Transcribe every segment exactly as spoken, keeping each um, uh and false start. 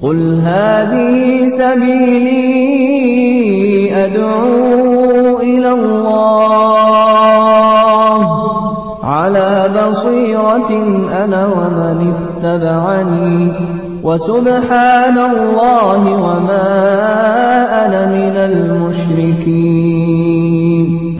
قل هذه سبيلي أدعو إلى الله على بصيرة أنا ومن اتبعني وسبحان الله وما أنا من المشركين.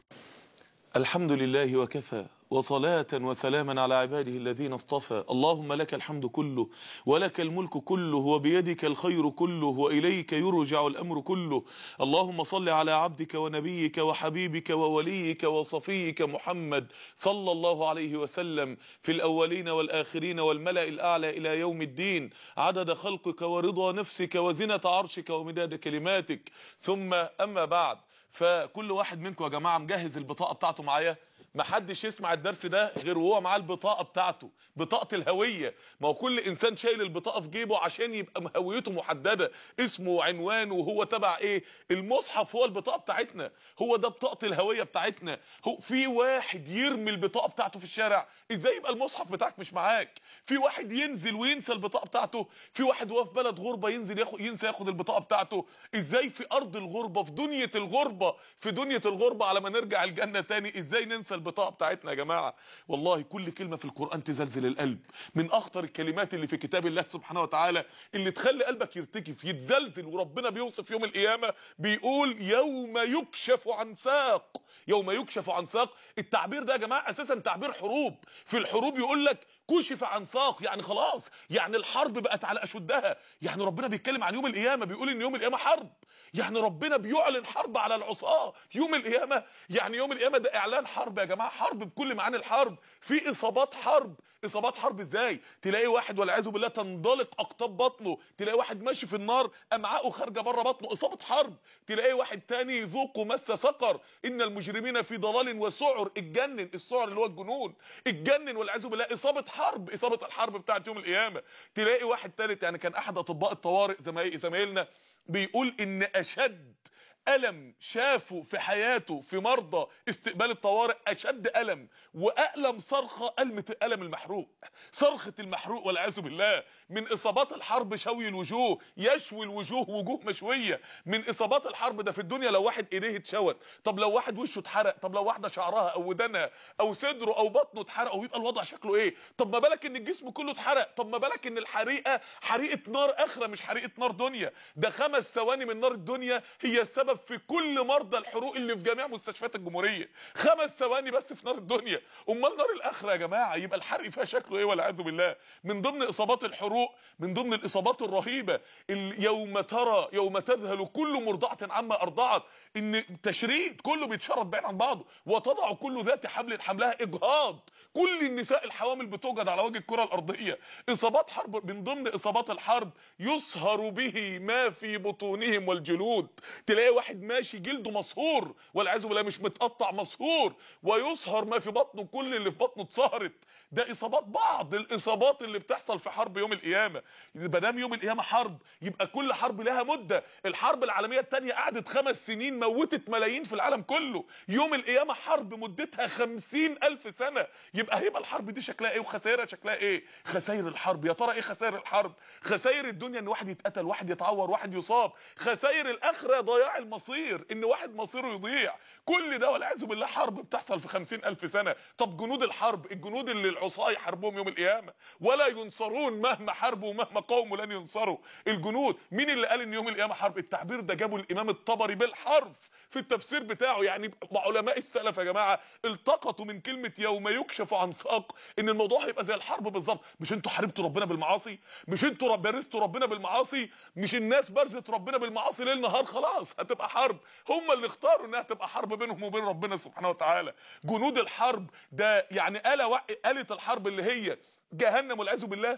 الحمد لله وكفى، وصلاة وسلاما على عباده الذين اصطفى. اللهم لك الحمد كله ولك الملك كله وبيدك الخير كله وإليك يرجع الأمر كله. اللهم صل على عبدك ونبيك وحبيبك ووليك وصفيك محمد صلى الله عليه وسلم في الأولين والآخرين والملأ الأعلى إلى يوم الدين، عدد خلقك ورضا نفسك وزنة عرشك ومداد كلماتك. ثم أما بعد، فكل واحد منكم يا جماعة مجهز البطاقة بتاعته معايا؟ ما حدش يسمع الدرس ده غير وهو معاه البطاقه بتاعته، بطاقه الهويه. ما هو كل انسان شايل البطاقه في جيبه عشان يبقى هويته محدده، اسمه وعنوانه وهو تبع ايه. المصحف هو البطاقه بتاعتنا، هو ده بطاقه الهويه بتاعتنا. هو في واحد يرمي البطاقه بتاعته في الشارع، ازاي يبقى المصحف بتاعك مش معاك؟ في واحد ينزل وينسى البطاقه بتاعته، في واحد وهو في بلد غربه ينزل ياخد ينسى ياخد البطاقه بتاعته. ازاي في ارض الغربه، في دنيا الغربه، في دنيا الغربه على ما نرجع الجنه تاني، ازاي ننسى البطاقه بتاعتنا يا جماعه؟ والله كل كلمه في القران تزلزل القلب، من اخطر الكلمات اللي في كتاب الله سبحانه وتعالى اللي تخلي قلبك يرتجف يتزلزل. وربنا بيوصف يوم القيامه بيقول يوم يكشف عن ساق، يوم يكشف عن ساق. التعبير ده يا جماعه اساسا تعبير حروب، في الحروب يقول لك كشف عن ساق، يعني خلاص، يعني الحرب بقت على اشدها. يعني ربنا بيتكلم عن يوم القيامه بيقول ان يوم القيامه حرب، يعني ربنا بيعلن حرب على العصاه يوم القيامه. يعني يوم القيامه ده اعلان حرب يا جماعه، حرب بكل معاني الحرب، في اصابات حرب. اصابات حرب ازاي؟ تلاقي واحد والعياذ بالله تنضلق اقطاب بطنه، تلاقي واحد ماشي في النار امعاءه خارجه بره بطنه، اصابه حرب. تلاقي واحد تاني يذوق مس سقر، ان المجرمين في ضلال وسعر، اتجنن، السعر اللي هو الجنون، اتجنن والعياذ بالله، اصابه حرب، اصابه الحرب بتاعت يوم القيامه. تلاقي واحد تالت، يعني كان احد اطباء الطوارئ زمايلنا بيقول ان اشد ألم شافه في حياته في مرضى استقبال الطوارئ، أشد ألم وألم صرخة ألمة الألم المحروق، صرخة المحروق والعياذ بالله. من إصابات الحرب شوي الوجوه، يشوي الوجوه، وجوه مشوية. من إصابات الحرب ده في الدنيا لو واحد إيديه اتشوت، طب لو واحد وشه اتحرق، طب لو واحدة شعرها أو ودنها أو صدره أو بطنه اتحرق، ويبقى الوضع شكله إيه؟ طب ما بالك إن الجسم كله اتحرق، طب ما بالك إن الحريقة حريقة نار آخرة مش حريقة نار دنيا. ده خمس ثواني من نار الدنيا هي السبب في كل مرضى الحروق اللي في جميع مستشفيات الجمهوريه، خمس ثواني بس في نار الدنيا، امال نار الاخره يا جماعه يبقى الحرق فيها شكله ايه والعياذ بالله. من ضمن اصابات الحروق، من ضمن الاصابات الرهيبه، يوم ترى يوم تذهل كل مرضعه عما ارضعت، ان تشريد كله بيتشرد بعيد عن بعضه، وتضع كل ذات حمل حملها، اجهاض، كل النساء الحوامل بتوجد على وجه الكره الارضيه. اصابات حرب، من ضمن اصابات الحرب يصهر به ما في بطونهم والجلود، تلاقي واحد ماشي جلده مصهور والعياذ بالله، مش متقطع، مصهور، ويصهر ما في بطنه، كل اللي في بطنه اتسهرت. ده اصابات، بعض الاصابات اللي بتحصل في حرب يوم القيامه. ما دام يوم القيامه حرب يبقى كل حرب لها مده. الحرب العالميه الثانيه قعدت خمس سنين، موتت ملايين في العالم كله. يوم القيامه حرب مدتها خمسين الف سنه، يبقى هيبقى الحرب دي شكلها ايه وخسائرها شكلها ايه؟ خسائر الحرب يا ترى ايه؟ خسائر الحرب، خسائر الدنيا ان واحد يتقتل، واحد يتعور، واحد يصاب. خسائر الاخره ضياع المصير، ان واحد مصيره يضيع. كل ده والعياذ بالله حرب بتحصل في خمسين الف سنه. طب جنود الحرب، الجنود اللي العصاه يحاربوهم يوم القيامه ولا ينصرون، مهما حاربوا ومهما قاوموا لن ينصروا. الجنود مين اللي قال ان يوم القيامه حرب؟ التعبير ده جابه الامام الطبري بالحرف في التفسير بتاعه. يعني علماء السلف يا جماعه التقطوا من كلمه يوم يكشف عن ساق ان الموضوع هيبقى زي الحرب بالظبط. مش انتوا حاربتوا ربنا بالمعاصي؟ مش انتوا بارزتوا ربنا بالمعاصي؟ مش الناس بارزت ربنا بالمعاصي ليل نهار؟ خلاص هتبقى حرب. هم اللي اختاروا انها تبقى حرب بينهم وبين ربنا سبحانه وتعالى. جنود الحرب ده يعني آلة آلة الحرب اللي هي جهنم والعياذ بالله،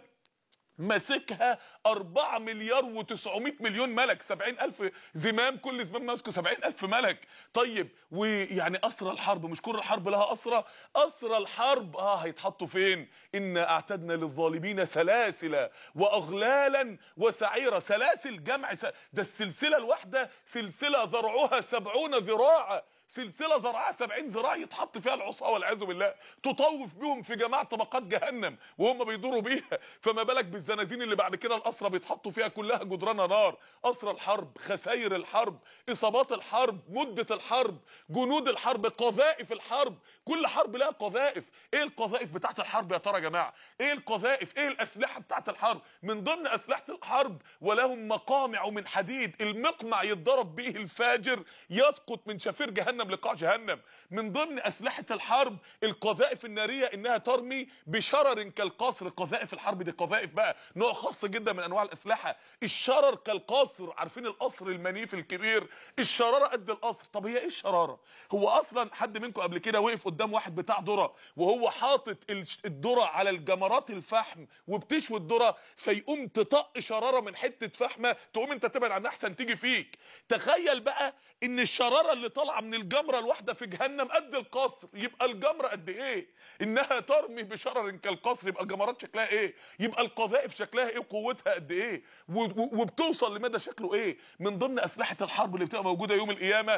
ماسكها أربعة مليار وتسعمائة مليون ملك، سبعين ألف زمام، كل زمام ماسكه سبعين ألف ملك. طيب ويعني أسرى الحرب، مش كل الحرب لها أسرى؟ أسرى الحرب اه هيتحطوا فين؟ إنا أعتدنا للظالمين سلاسل وأغلالا وسعيرا. سلاسل جمع س... ده السلسلة الواحدة سلسلة ذرعها سبعون ذراعا، سلسله ذرعها سبعين ذراع يتحط فيها العصاه والعياذ بالله، تطوف بهم في جميع طبقات جهنم وهم بيدوروا بيها. فما بالك الزنازين اللي بعد كده الاسرى بيتحطوا فيها كلها جدرانها نار. اسرى الحرب، خسائر الحرب، اصابات الحرب، مده الحرب، جنود الحرب، قذائف الحرب. كل حرب لها قذائف. ايه القذائف بتاعت الحرب يا ترى يا جماعه؟ ايه القذائف؟ ايه الاسلحه بتاعت الحرب؟ من ضمن اسلحه الحرب ولهم مقامع من حديد، المقمع يتضرب به الفاجر يسقط من شفير جهنم لقاع جهنم. من ضمن اسلحه الحرب القذائف الناريه، انها ترمي بشرر كالقصر. قذائف الحرب دي قذائف بقى نوع خاص جدا من انواع الاسلحه. الشرر كالقصر، عارفين القصر المنيف الكبير؟ الشراره قد القصر. طب هي ايه الشراره؟ هو اصلا حد منكم قبل كده وقف قدام واحد بتاع ذره وهو حاطط الذره على الجمرات الفحم وبتشوي الذره، فيقوم تطق شراره من حته فحمه تقوم انت تبعد عنها احسن تيجي فيك؟ تخيل بقى ان الشراره اللي طالعه من الجمره الواحده في جهنم قد القصر، يبقى الجمره قد ايه؟ انها ترمي بشرر كالقصر، يبقى الجمرات شكلها ايه؟ يبقى القذائف شكلها ايه؟ قوتها قد ايه؟ وبتوصل لمدى شكله ايه؟ من ضمن اسلحه الحرب اللي بتبقى موجوده يوم القيامه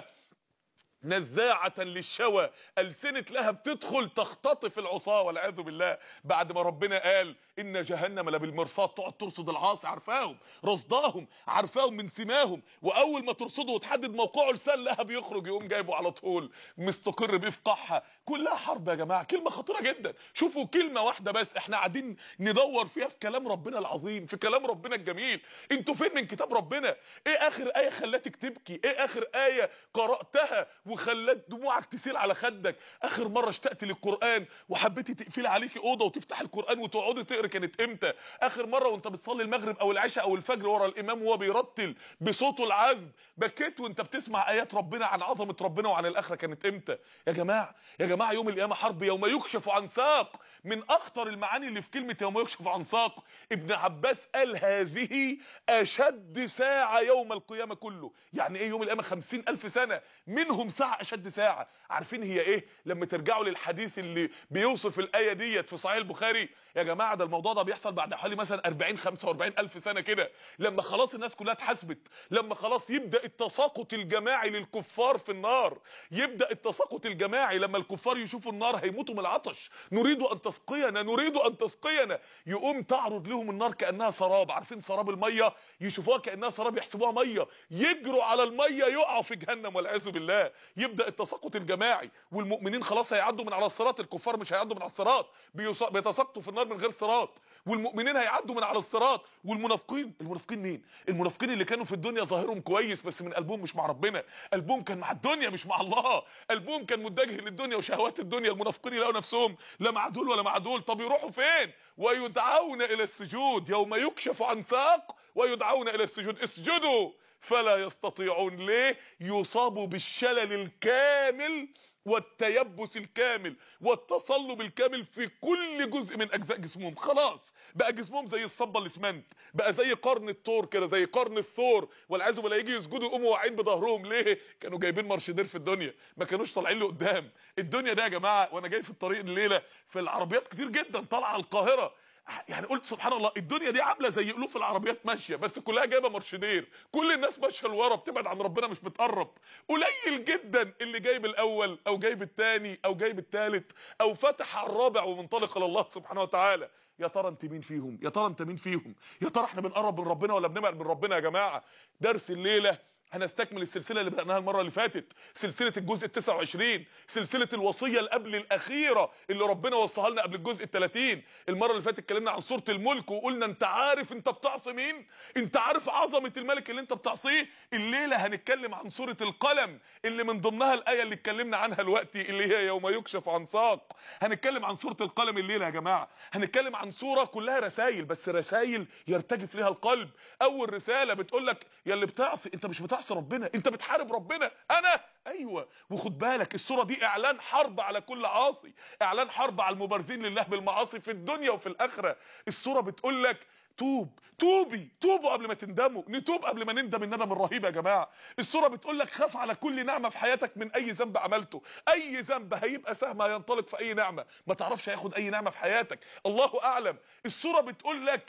نزاعة للشوى، ألسنة لها بتدخل تختطف العصاة والعياذ بالله. بعد ما ربنا قال إن جهنم لبالمرصاد، تقعد ترصد العاصي، عارفاهم رصداهم، عارفاهم من سماهم، وأول ما ترصده وتحدد موقعه لسان لها بيخرج يقوم جايبه على طول مستقر بيه في قاعها. كلها حرب يا جماعة، كلمة خطيرة جدا. شوفوا كلمة واحدة بس احنا قاعدين ندور فيها في كلام ربنا العظيم، في كلام ربنا الجميل. انتوا فين من كتاب ربنا؟ ايه آخر آية خلتك تبكي؟ ايه آخر آية قرأتها وخلت دموعك تسيل على خدك؟ اخر مره اشتقت للقران وحبيتي تقفلي عليكي اوضه وتفتحي القران وتقعدي تقري كانت امتى؟ اخر مره وانت بتصلي المغرب او العشاء او الفجر ورا الامام وهو بيرتل بصوته العذب بكيت وانت بتسمع ايات ربنا عن عظمه ربنا وعن الاخره كانت امتى؟ يا جماعه يا جماعه يوم القيامه حرب، يوم يكشف عن ساق. من اخطر المعاني اللي في كلمه يوم يكشف عن ساق، ابن عباس قال هذه اشد ساعه يوم القيامه كله. يعني ايه يوم القيامه؟ خمسين الف سنه، منهم ساعه اشد ساعه. عارفين هي ايه؟ لما ترجعوا للحديث اللي بيوصف الايه ديت في صحيح البخاري يا جماعه، ده الموضوع ده بيحصل بعد حوالي مثلا أربعين خمسة وأربعين الف سنه كده، لما خلاص الناس كلها اتحاسبت، لما خلاص يبدا التساقط الجماعي للكفار في النار. يبدا التساقط الجماعي لما الكفار يشوفوا النار هيموتوا من العطش، نريد ان تسقينا نريد ان تسقينا. يقوم تعرض لهم النار كانها سراب، عارفين سراب الميه؟ يشوفوها كانها سراب يحسبوها ميه، يجروا على الميه يقعوا في جهنم والعياذ بالله. يبدا التساقط الجماعي والمؤمنين خلاص هيعدوا من على الصراط، الكفار مش هيعدوا من على الصراط، بيتساقطوا في النار من غير صراط، والمؤمنين هيعدوا من على الصراط. والمنافقين، المنافقين مين؟ المنافقين اللي كانوا في الدنيا ظاهرهم كويس بس من قلبهم مش مع ربنا، قلبهم كان مع الدنيا مش مع الله، قلبهم كان متجه للدنيا وشهوات الدنيا. المنافقين يلاقوا نفسهم لا مع دول ولا مع دول. طب يروحوا فين؟ ويدعون الى السجود، يوم يكشف عن ساق ويدعون الى السجود، اسجدوا فلا يستطيعون. ليه؟ يصابوا بالشلل الكامل والتيبس الكامل والتصلب الكامل في كل جزء من اجزاء جسمهم. خلاص بقى جسمهم زي الصبه الاسمنت، بقى زي قرن الثور كده، زي قرن الثور والعياذ بالله. يجي يسجدوا يقوموا واقعين بظهرهم. ليه؟ كانوا جايبين مارشدير في الدنيا، ما كانوش طالعين لقدام. الدنيا ده يا جماعه وانا جاي في الطريق الليله في العربيات كتير جدا طالعه على القاهره، يعني قلت سبحان الله، الدنيا دي عامله زي الوف العربيات ماشيه بس كلها جايبه مارشدير، كل الناس ماشيه لورا بتبعد عن ربنا مش بتقرب. قليل جدا اللي جايب الاول او جايب الثاني او جايب الثالث او فتح على الرابع ومنطلق لله سبحانه وتعالى. يا ترى انت مين فيهم؟ يا ترى انت مين فيهم؟ يا ترى احنا بنقرب من ربنا ولا بنبعد من ربنا يا جماعه؟ درس الليله هنستكمل السلسله اللي بدأناها المره اللي فاتت، سلسله الجزء التاسع والعشرين، سلسله الوصيه اللي قبل الاخيره اللي ربنا وصاها لنا قبل الجزء الثلاثين. المره اللي فاتت اتكلمنا عن سوره الملك وقلنا انت عارف انت بتعصي مين؟ انت عارف عظمه الملك اللي انت بتعصيه؟ الليله هنتكلم عن سوره القلم اللي من ضمنها الايه اللي اتكلمنا عنها دلوقتي اللي هي يوم يكشف عن ساق. هنتكلم عن سوره القلم الليله يا جماعه، هنتكلم عن سوره كلها رسائل، بس رسائل يرتجف ليها القلب. اول رساله بتقول لك يا اللي بتعصي انت مش بتعصي ربنا، انت بتحارب ربنا. انا ايوه، وخد بالك السوره دي اعلان حرب على كل عاصي، اعلان حرب على المبارزين لله بالمعاصي في الدنيا وفي الاخره. السوره بتقول لك توب، توبي، توبوا قبل ما تندموا، نتوب قبل ما نندم الندم الرهيب يا جماعه. السوره بتقول لك خاف على كل نعمه في حياتك من اي ذنب عملته، اي ذنب هيبقى سهم هينطلق في اي نعمه، ما تعرفش هياخد اي نعمه في حياتك، الله اعلم. السوره بتقول لك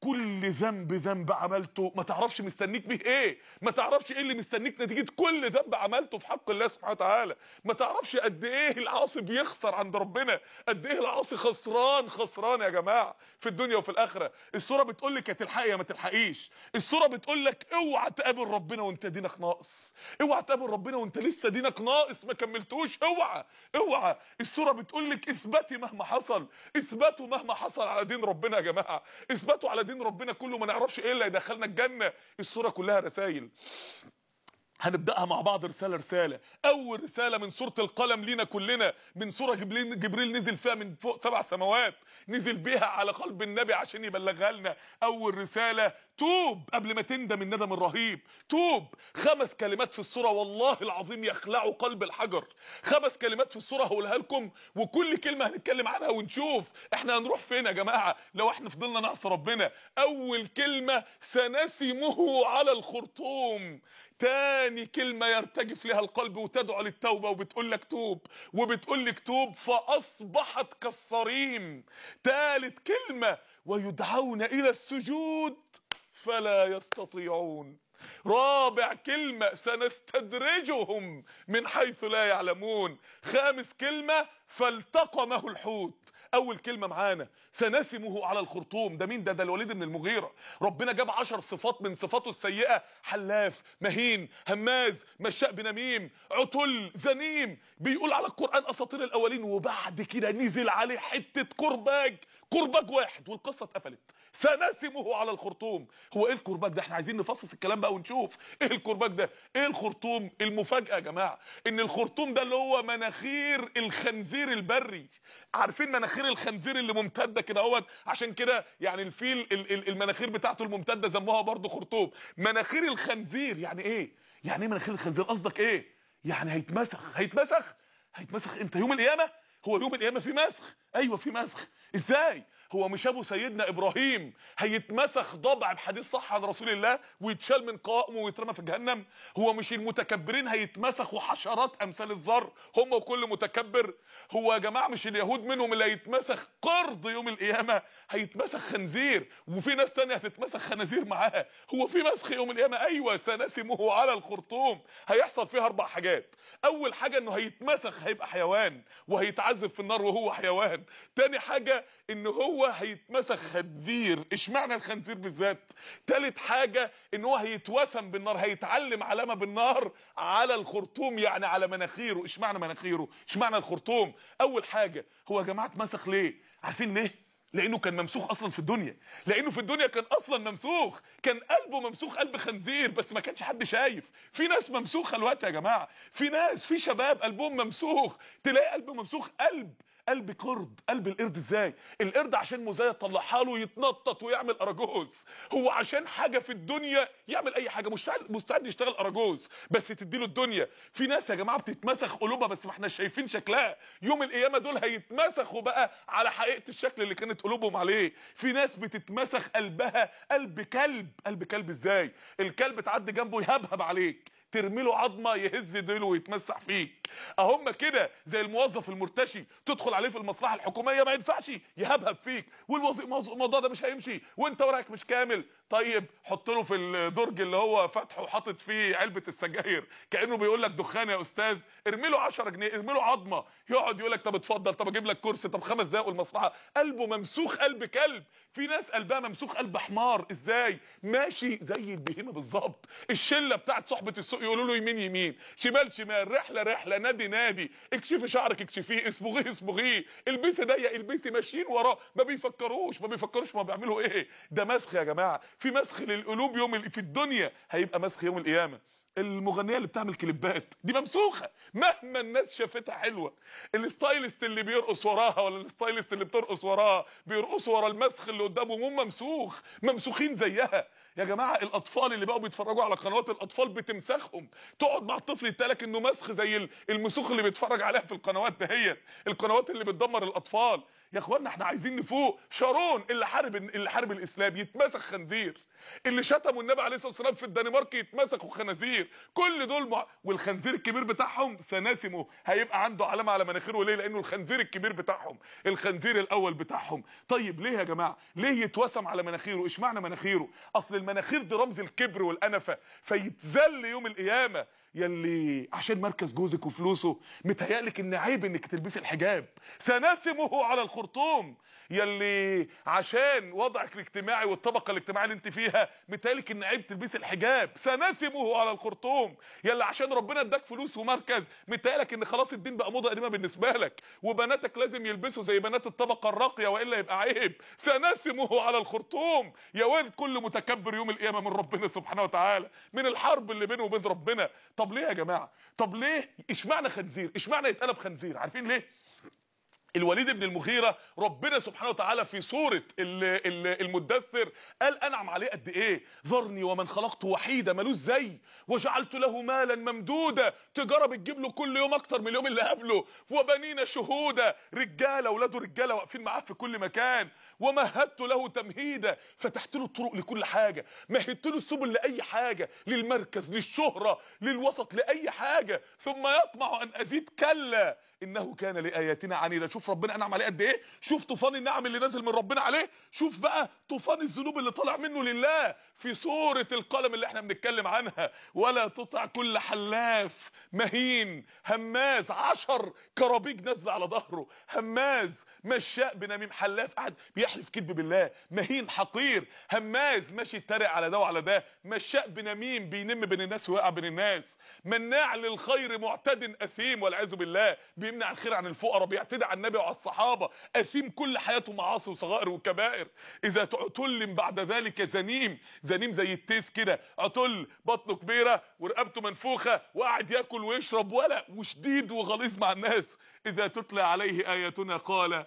كل ذنب ذنب عملته ما تعرفش مستنيك بيه ايه، ما تعرفش ايه اللي مستنيك نتيجه كل ذنب عملته في حق الله سبحانه وتعالى، ما تعرفش قد ايه العاصي بيخسر عند ربنا، قد ايه العاصي خسران خسران يا جماعه في الدنيا وفي الاخره. السوره بتقول لك يا تلحقي يا ما تلحقيش، السوره بتقول لك اوعى تقابل ربنا وانت دينك ناقص، اوعى تقابل ربنا وانت لسه دينك ناقص ما كملتوش، اوعى اوعى. السوره بتقول لك اثبتي مهما حصل، اثبتوا مهما حصل على دين ربنا يا جماعه، اثبتوا على دين ربنا كله، ما نعرفش ايه اللي هيدخلنا الجنه. السوره كلها رسائل، هنبداها مع بعض رساله رساله. اول رساله من سوره القلم لينا كلنا، من سوره جبريل جبريل نزل فيها من فوق سبع سماوات، نزل بيها على قلب النبي عشان يبلغها لنا. اول رساله توب قبل ما تندم الندم الرهيب، توب. خمس كلمات في السوره والله العظيم يخلعوا قلب الحجر، خمس كلمات في السوره هقولها لكم وكل كلمه هنتكلم عنها ونشوف احنا هنروح فين يا جماعه لو احنا فضلنا نعصي ربنا. اول كلمه سنسمه على الخرطوم، تاني كلمة يرتجف لها القلب وتدعو للتوبة وبتقول لك توب، وبتقول لك توب فأصبحت كالصريم. تالت كلمة ويدعون إلى السجود فلا يستطيعون. رابع كلمة سنستدرجهم من حيث لا يعلمون. خامس كلمة فالتقمه الحوت. اول كلمه معانا سنسمه على الخرطوم، ده مين ده؟ ده الوليد بن المغيره. ربنا جاب عشر صفات من صفاته السيئه، حلاف، مهين، هماز، مشاء بنميم، عتل، زنيم، بيقول على القران اساطير الاولين، وبعد كده نزل عليه حته كرباج، كرباج واحد والقصه اتقفلت. سنسمه على الخرطوم. هو ايه الكرباج ده؟ احنا عايزين نفصص الكلام بقى ونشوف ايه الكرباج ده، ايه الخرطوم. المفاجاه يا جماعه ان الخرطوم ده اللي هو مناخير الخنزير البري. عارفين مناخير الخنزير اللي ممتده كده اهوت، عشان كده يعني الفيل المناخير بتاعته الممتده سموها برضه خرطوم. مناخير الخنزير يعني ايه؟ يعني ايه مناخير الخنزير؟ قصدك ايه؟ يعني هيتمسخ هيتمسخ هيتمسخ امتى؟ يوم القيامه؟ هو يوم القيامه في مسخ؟ ايوه في مسخ. ازاي؟ هو مش ابو سيدنا ابراهيم هيتمسخ ضبع بحديث صح عن رسول الله ويتشال من قوائمه ويترمى في جهنم؟ هو مش المتكبرين هيتمسخوا حشرات امثال الذر هم وكل متكبر؟ هو يا جماعه مش اليهود منهم اللي هيتمسخ قرد يوم القيامه؟ هيتمسخ خنزير وفي ناس ثانيه هتتمسخ خنازير معاها. هو في مسخ يوم القيامه؟ ايوه سنسمه على الخرطوم. هيحصل فيها اربع حاجات. اول حاجه انه هيتمسخ هيبقى حيوان وهيتعذب في النار وهو حيوان. تاني حاجه ان هو هيتمسخ خنزير. اشمعنى الخنزير بالذات؟ تالت حاجه ان هو هيتوسم بالنار، هيتعلم علامه بالنار على الخرطوم يعني على مناخيره. اشمعنى مناخيره؟ اشمعنى الخرطوم؟ اول حاجه هو يا جماعه اتمسخ ليه؟ عارفين ليه؟ لانه كان ممسوخ اصلا في الدنيا، لانه في الدنيا كان اصلا ممسوخ، كان قلبه ممسوخ قلب خنزير بس ما كانش حد شايف. في ناس ممسوخه الوقت يا جماعه، في ناس في شباب قلبهم ممسوخ، تلاقي قلبه ممسوخ قلب قلب قرد. قلب القرد ازاي؟ القرد عشان مزايا تطلعها له يتنطط ويعمل اراجوز، هو عشان حاجه في الدنيا يعمل اي حاجه، مستعد مستعد يشتغل اراجوز بس تديله الدنيا. في ناس يا جماعه بتتمسخ قلوبها بس ما احنا شايفين شكلها، يوم القيامه دول هيتمسخوا بقى على حقيقه الشكل اللي كانت قلوبهم عليه. في ناس بتتمسخ قلبها قلب كلب. قلب كلب ازاي؟ الكلب تعدي جنبه يهبهب عليك، ترمي له عظمه يهز ديله ويتمسح فيك. اهم كده زي الموظف المرتشي، تدخل عليه في المصلحه الحكوميه ما ينفعش يهبهب فيك، والموضوع ده مش هيمشي وانت ورقك مش كامل. طيب حط له في الدرج اللي هو فاتحه وحاطط فيه علبه السجاير كانه بيقول لك دخان يا استاذ، ارمي له عشرة جنيه، ارمي له عظمه، يقعد يقول لك طب اتفضل، طب اجيب لك كرسي، طب خمس دقايق والمصلحه. قلبه ممسوخ قلب كلب. في ناس قلبها ممسوخ قلب حمار. ازاي؟ ماشي زي البهيمه بالظبط. الشله بتاعت صحبه السوق يقولوا له يمين يمين، شمال شمال، رحله رحله، نادي نادي، اكشفي شعرك اكشفيه، اصبغيه اصبغيه، البسي ضيق البسي، ماشيين وراه ما بيفكروش ما بيفكروش ما بيعملوا ايه. ده مسخ يا جماعه. في مسخ للقلوب يوم في الدنيا، هيبقى مسخ يوم القيامه. المغنيه اللي بتعمل كليبات دي ممسوخه مهما الناس شافتها حلوه. الستايلست اللي بيرقص وراها ولا الستايلست اللي بترقص وراها بيرقصوا ورا المسخ اللي قدامهم هم ممسوخ، ممسوخين زيها. يا جماعه الاطفال اللي بقوا بيتفرجوا على قنوات الاطفال بتمسخهم، تقعد مع الطفل يتقالك انه مسخ زي المسوخ اللي بيتفرج عليها في القنوات دهيت، القنوات اللي بتدمر الاطفال. يا اخوانا احنا عايزين نفوق. شارون اللي حارب اللي حارب الاسلام يتمسخ خنزير، اللي شتموا النبي عليه الصلاه والسلام في الدنمارك يتمسخوا خنازير، كل دول مع... والخنزير الكبير بتاعهم سناسمه هيبقى عنده علامه على مناخيره. ليه؟ لانه الخنزير الكبير بتاعهم، الخنزير الاول بتاعهم. طيب ليه يا جماعه؟ ليه يتوسم على مناخيره؟ اشمعنى مناخيره؟ اصل المناخير دي رمز الكبر والانفه، فيتذل يوم القيامه. يلي عشان مركز جوزك وفلوسه متهيألك ان عيب انك تلبسي الحجاب، سناسمه على الخرطوم. يلي عشان وضعك الاجتماعي والطبقه الاجتماعيه اللي انت فيها متهيألك ان عيب تلبسي الحجاب، سناسمه على الخرطوم. يلي عشان ربنا اداك فلوس ومركز متهيألك ان خلاص الدين بقى موضه قديمه بالنسبه لك، وبناتك لازم يلبسوا زي بنات الطبقه الراقيه والا يبقى عيب، سناسمه على الخرطوم. يا ويل كل متكبر يوم القيامه من ربنا سبحانه وتعالى، من الحرب اللي بينه وبين ربنا. طب ليه يا جماعه؟ طب ليه اشمعنى خنزير؟ اشمعنى يتقلب خنزير؟ عارفين ليه؟ الوليد بن المغيرة ربنا سبحانه وتعالى في سورة المدثر قال انعم عليه قد ايه؟ ذرني ومن خلقته وحيدا، مالوش زي، وجعلت له مالا ممدودا، تجاره بتجيب له كل يوم اكتر من اليوم اللي قبله، وبنينا شهودا، رجاله اولاده رجاله واقفين معاه في كل مكان، ومهدت له تمهيدا، فتحت له الطرق لكل حاجه، مهدت له السبل لاي حاجه، للمركز للشهره للوسط لاي حاجه، ثم يطمع ان ازيد، كلا انه كان لاياتنا عنيدا. شوف ربنا انعم عليه قد ايه، شوف طوفان النعم اللي نازل من ربنا عليه، شوف بقى طوفان الذنوب اللي طالع منه لله في سوره القلم اللي احنا بنتكلم عنها. ولا تطع كل حلاف مهين هماز، عشر كرابيج نازله على ظهره، هماز مشاء بنميم، حلاف قاعد بيحلف كذب بالله، مهين حقير، هماز ماشي يتريق على ده وعلى ده، مشاء بنميم بينم بين الناس ويقع بين الناس، مناع للخير معتد اثيم والعياذ بالله، بيمنع الخير عن الفقراء، بيعتدي على النبي وعلى الصحابه، اثيم كل حياته معاصي وصغائر وكبائر. اذا عتل بعد ذلك زنيم، زنيم زي التيس كده، عتل بطنه كبيره ورقبته منفوخه وقاعد ياكل ويشرب ولا وشديد وغليظ مع الناس. اذا تتلى عليه اياتنا قال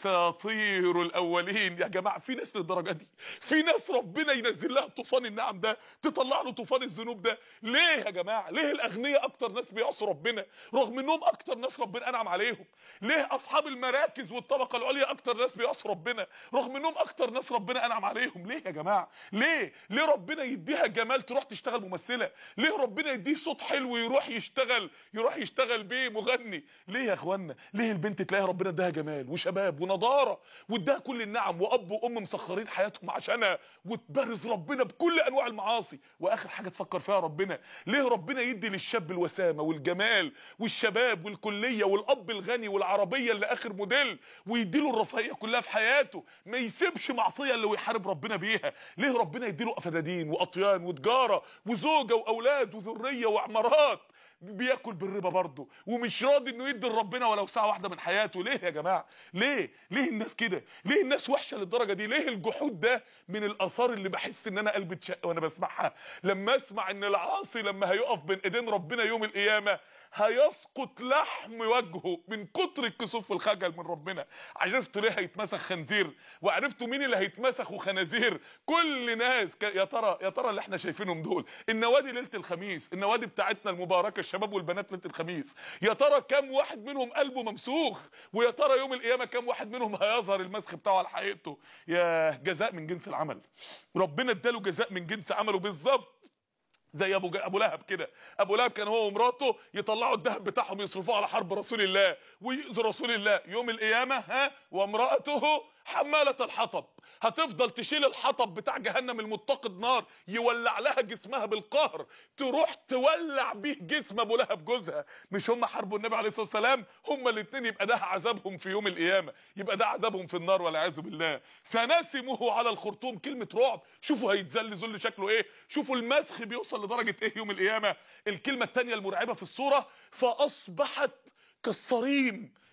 اساطير الاولين. يا جماعه في ناس للدرجه دي، في ناس ربنا ينزل لها طوفان النعم ده، تطلع له طوفان الذنوب ده. ليه يا جماعه؟ ليه الاغنياء اكتر ناس بيعصوا ربنا رغم انهم اكتر ناس ربنا انعم عليهم؟ ليه اصحاب المراكز والطبقه العليا اكتر ناس بيعصوا ربنا رغم انهم اكتر ناس ربنا انعم عليهم؟ ليه يا جماعه؟ ليه؟ ليه ربنا يديها جمال تروح تشتغل ممثله؟ ليه ربنا يديه صوت حلو يروح يشتغل يروح يشتغل بيه مغني؟ ليه يا اخوانا؟ ليه البنت تلاقيها ربنا اداها جمال وشباب ونضاره واداها كل النعم واب وام مسخرين حياتهم عشانها وتبرز ربنا بكل انواع المعاصي، واخر حاجه تفكر فيها ربنا؟ ليه ربنا يدي للشاب الوسامه والجمال والشباب والكليه والاب الغني والعربيه اللي اخر موديل ويدي له الرفاهيه كلها في حياته، ما يسيبش معصيه اللي يحارب ربنا بيها؟ ليه ربنا يدي له فدادين واطيان وتجاره وزوجه واولاد وذريه وعمارات بياكل بالربا برضه ومش راضي انه يدي لربنا ولو ساعه واحده من حياته؟ ليه يا جماعه؟ ليه؟ ليه الناس كده؟ ليه الناس وحشه للدرجه دي؟ ليه الجحود ده من الاثار اللي بحس ان انا قلبي اتشق وانا بسمعها؟ لما اسمع ان العاصي لما هيقف بين ايدين ربنا يوم القيامه هيسقط لحم وجهه من كتر الكسوف والخجل من ربنا. عرفتوا ليه هيتمسخ خنزير؟ وعرفتوا مين اللي هيتمسخوا خنازير؟ كل ناس ك... يا ترى يا ترى اللي احنا شايفينهم دول النوادي ليله الخميس، النوادي بتاعتنا المباركه الشباب والبنات ليله الخميس، يا ترى كم واحد منهم قلبه ممسوخ؟ ويا ترى يوم القيامه كم واحد منهم هيظهر المسخ بتاعه على حقيقته؟ يا جزاء من جنس العمل، ربنا اداله جزاء من جنس عمله بالظبط زي ابو ابو لهب كده. ابو لهب كان هو ومراته يطلعوا الذهب بتاعهم يصرفوه على حرب رسول الله ويؤذوا رسول الله، يوم القيامه ها وامراته حماله الحطب، هتفضل تشيل الحطب بتاع جهنم المتقد نار يولع لها جسمها بالقهر، تروح تولع بيه جسم ابو لهب جوزها. مش هم حاربوا النبي عليه الصلاه والسلام؟ هم الاثنين يبقى ده عذابهم في يوم القيامه، يبقى ده عذابهم في النار والعياذ بالله. سناسمه على الخرطوم، كلمه رعب. شوفوا هيتذل ذل شكله ايه، شوفوا المسخ بيوصل لدرجه ايه يوم القيامه. الكلمه الثانيه المرعبه في السوره فاصبحت كالصريم.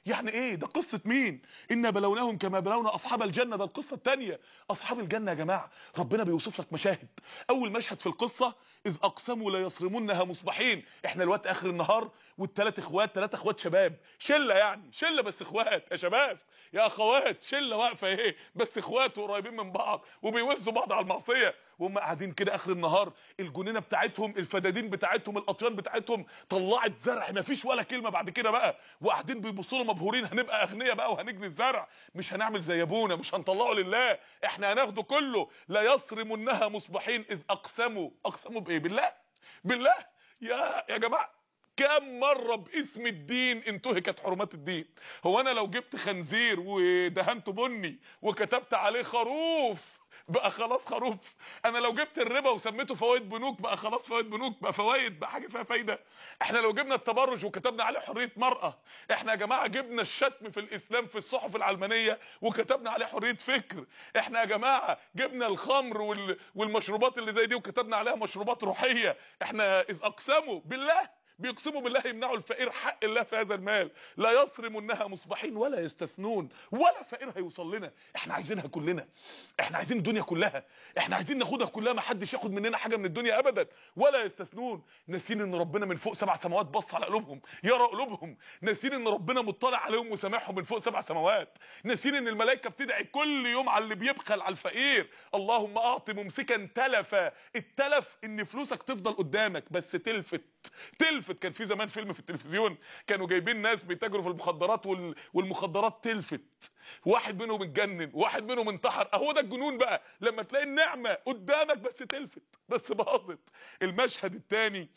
يعني ايه ده؟ قصه مين؟ انا بلوناهم كما بلونا اصحاب الجنه، ده القصه الثانيه. اصحاب الجنه يا جماعه ربنا بيوصف لك مشاهد. اول مشهد في القصه اذ اقسموا ليصرمنها مصبحين. احنا الوقت اخر النهار والثلاث اخوات، ثلاث اخوات شباب، شله يعني شله بس اخوات يا شباب يا اخوات، شله واقفه ايه بس اخوات وقريبين من بعض وبيوزوا بعض على المعصيه، وهم قاعدين كده اخر النهار. الجنينه بتاعتهم، الفدادين بتاعتهم، الاطيان بتاعتهم طلعت زرع مفيش ولا كلمه بعد كده بقى، وقاعدين بيبصوا له مبهورين. هنبقى اغنياء بقى وهنجني الزرع، مش هنعمل زي ابونا، مش هنطلعه لله، احنا هناخده كله. لا يصرمنها مصبحين اذ اقسموا. اقسموا بايه؟ بالله. بالله يا يا جماعه كم مرة باسم الدين انتهكت حرمات الدين؟ هو انا لو جبت خنزير ودهنته بني وكتبت عليه خروف بقى خلاص خروف؟ انا لو جبت الربا وسميته فوائد بنوك بقى خلاص فوائد بنوك، بقى فوائد، بقى حاجه فيها فايده؟ احنا لو جبنا التبرج وكتبنا عليه حريه مرأة، احنا يا جماعه جبنا الشتم في الاسلام في الصحف العلمانيه وكتبنا عليه حريه فكر، احنا يا جماعه جبنا الخمر وال... والمشروبات اللي زي دي وكتبنا عليها مشروبات روحيه. احنا اذ اقسموا بالله، بيقسموا بالله يمنعوا الفقير حق الله في هذا المال. لا يصرمنها مصبحين ولا يستثنون، ولا فقير هيوصل لنا. احنا عايزينها كلنا، احنا عايزين الدنيا كلها، احنا عايزين ناخدها كلها، ما حدش ياخد مننا حاجه من الدنيا ابدا. ولا يستثنون. ناسين ان ربنا من فوق سبع سماوات بص على قلوبهم، يرى قلوبهم. ناسين ان ربنا مطلع عليهم وسامعهم من فوق سبع سماوات. ناسين ان الملائكه بتدعي كل يوم على اللي بيبخل، على الفقير. اللهم اعط ممسكا تلفا. التلف ان فلوسك تفضل قدامك بس تلفت تلفت. كان في زمان فيلم في التلفزيون كانوا جايبين ناس بيتاجروا في المخدرات وال... والمخدرات تلفت، واحد منهم اتجنن، واحد منهم انتحر. اهو ده الجنون بقى، لما تلاقي النعمه قدامك بس تلفت، بس باظت. المشهد الثاني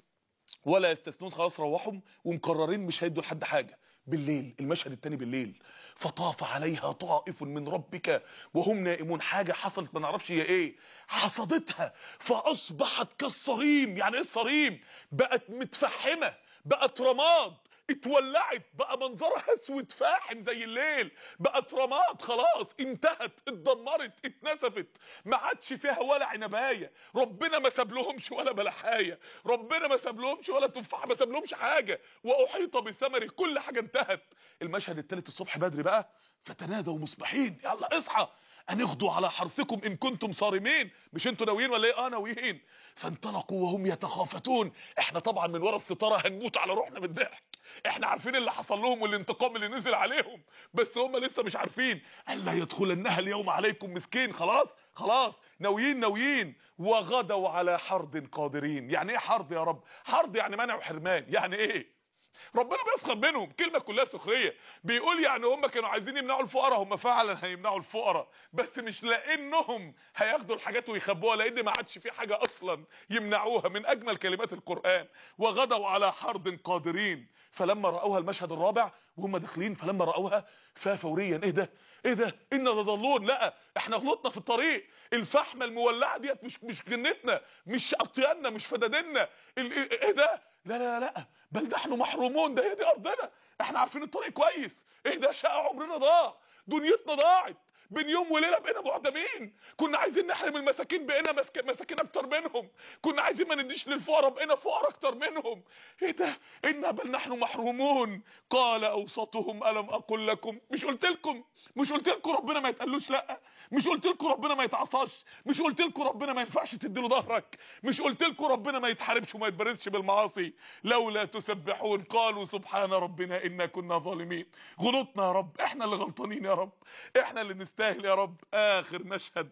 ولا يستثنون، خلاص روحهم ومقررين مش هيدوا لحد حاجه. بالليل، المشهد الثاني بالليل، فطاف عليها طائف من ربك وهم نائمون. حاجه حصلت ما نعرفش هي ايه، حصدتها فاصبحت كالصريم. يعني ايه الصريم؟ بقت متفحمه، بقت رماد، اتولعت، بقى منظرها اسود فاحم زي الليل، بقت رماد خلاص، انتهت، اتدمرت، اتنسفت، ما عادش فيها ولا عنبايه. ربنا ما سابلهمش ولا بلحايه، ربنا ما سابلهمش ولا تفاح، ما سابلهمش حاجه. واحيط بالثمر، كل حاجه انتهت. المشهد الثالث الصبح بدري بقى، فتنادوا مصبحين، يلا اصحى ان اغدوا على حرثكم ان كنتم صارمين. مش انتوا ناويين ولا ايه؟ اه ناويين. فانطلقوا وهم يتخافتون. احنا طبعا من ورا الستاره هنموت على روحنا من الضحك، احنا عارفين اللي حصل لهم والانتقام اللي نزل عليهم، بس هم لسه مش عارفين. الا يدخلنها اليوم عليكم مسكين. خلاص خلاص ناويين ناويين. وغدوا على حرد قادرين. يعني ايه حرد يا رب؟ حرد يعني منع وحرمان. يعني ايه؟ ربنا بيسخر منهم، كلمه كلها سخريه. بيقول يعني هم كانوا عايزين يمنعوا الفقراء، هم فعلا هيمنعوا الفقراء، بس مش لانهم هياخدوا الحاجات ويخبوها، لان ما عادش في حاجه اصلا يمنعوها. من اجمل كلمات القران، وغدوا على حرد قادرين. فلما راوها، المشهد الرابع وهم داخلين، فلما راوها ففوريا ايه ده؟ ايه ده؟ انا لضالون. لا احنا غلطنا في الطريق، الفحمه المولعه ديت مش مش جنتنا، مش اطياننا، مش فدادنا. ايه ده؟ لا لا لا، بل نحن محرومون، ده هي دي ارضنا، احنا عارفين الطريق كويس. ايه ده؟ شقى عمرنا ضاع، دنيتنا ضاعت، بين يوم وليله بقينا معدمين. كنا عايزين نحرم المساكين، بقينا مساكين اكتر منهم. كنا عايزين ما نديش للفقراء، بقينا فقراء اكتر منهم. ايه ده؟ انا بل نحن محرومون. قال اوسطهم الم اقل لكم؟ مش قلت لكم؟ مش قلت لكم ربنا ما يتقالوش لا؟ مش قلت لكم ربنا ما يتعصاش؟ مش قلت لكم ربنا ما ينفعش تديله ظهرك؟ مش قلت لكم ربنا ما يتحاربش وما يتبرزش بالمعاصي؟ لولا تسبحون قالوا سبحان ربنا انا كنا ظالمين. غلطنا يا رب، احنا اللي غلطانين يا رب، احنا اللي نستاهل يا رب. اخر مشهد،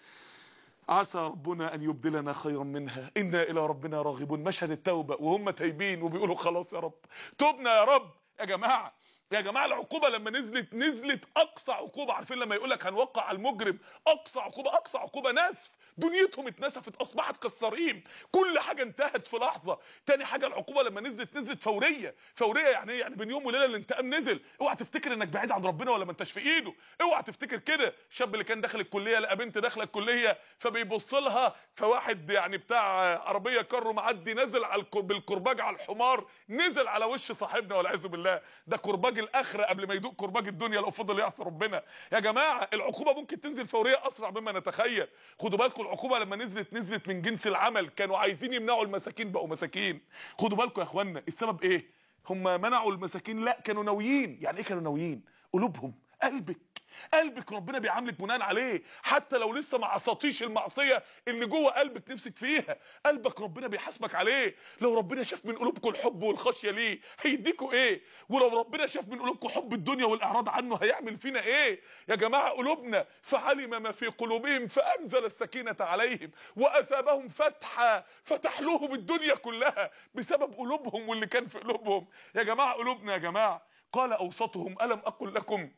عسى ربنا ان يبدلنا خيرا منها انا الى ربنا راغبون. مشهد التوبه وهم تايبين وبيقولوا خلاص يا رب توبنا يا رب. يا جماعه يا جماعه العقوبه لما نزلت نزلت اقصى عقوبه. عارفين لما يقول لك هنوقع على المجرم اقصى عقوبه؟ اقصى عقوبه نسف، دنيتهم اتنسفت، اصبحت كالصريم، كل حاجه انتهت في لحظه. تاني حاجه العقوبه لما نزلت نزلت فوريه. فوريه يعني ايه؟ يعني بين يوم وليله الانتقام نزل. اوعى تفتكر انك بعيد عن ربنا ولا ما انتش في ايده، اوعى تفتكر كده. الشاب اللي كان داخل الكليه لقى بنت داخله الكليه فبيبص لها، فواحد يعني بتاع عربيه كارو معدي نزل على بالكرباج على الحمار، نزل على وش صاحبنا والعياذ بالله. ده كرباج الاخره قبل ما يدوق كرباج الدنيا لو فضل يعصي ربنا. يا جماعه العقوبه ممكن تنزل فوريه اسرع مما نتخيل. خدوا بالكم العقوبه لما نزلت نزلت من جنس العمل. كانوا عايزين يمنعوا المساكين بقوا مساكين. خدوا بالكم يا اخوانا السبب ايه؟ هم منعوا المساكين؟ لا، كانوا ناويين. يعني ايه كانوا ناويين؟ قلوبهم، قلبك قلبك ربنا بيعاملك بناء عليه، حتى لو لسه ما عصيتيش المعصيه اللي جوه قلبك نفسك فيها، قلبك ربنا بيحاسبك عليه. لو ربنا شاف من قلوبكم الحب والخشيه ليه هيديكوا ايه؟ ولو ربنا شاف من قلوبكم حب الدنيا والاعراض عنه هيعمل فينا ايه؟ يا جماعه قلوبنا، فعلم ما في قلوبهم فانزل السكينه عليهم واثابهم فتحا، فتح لهم الدنيا كلها بسبب قلوبهم واللي كان في قلوبهم. يا جماعه قلوبنا يا جماعه. قال اوسطهم الم اقل لكم،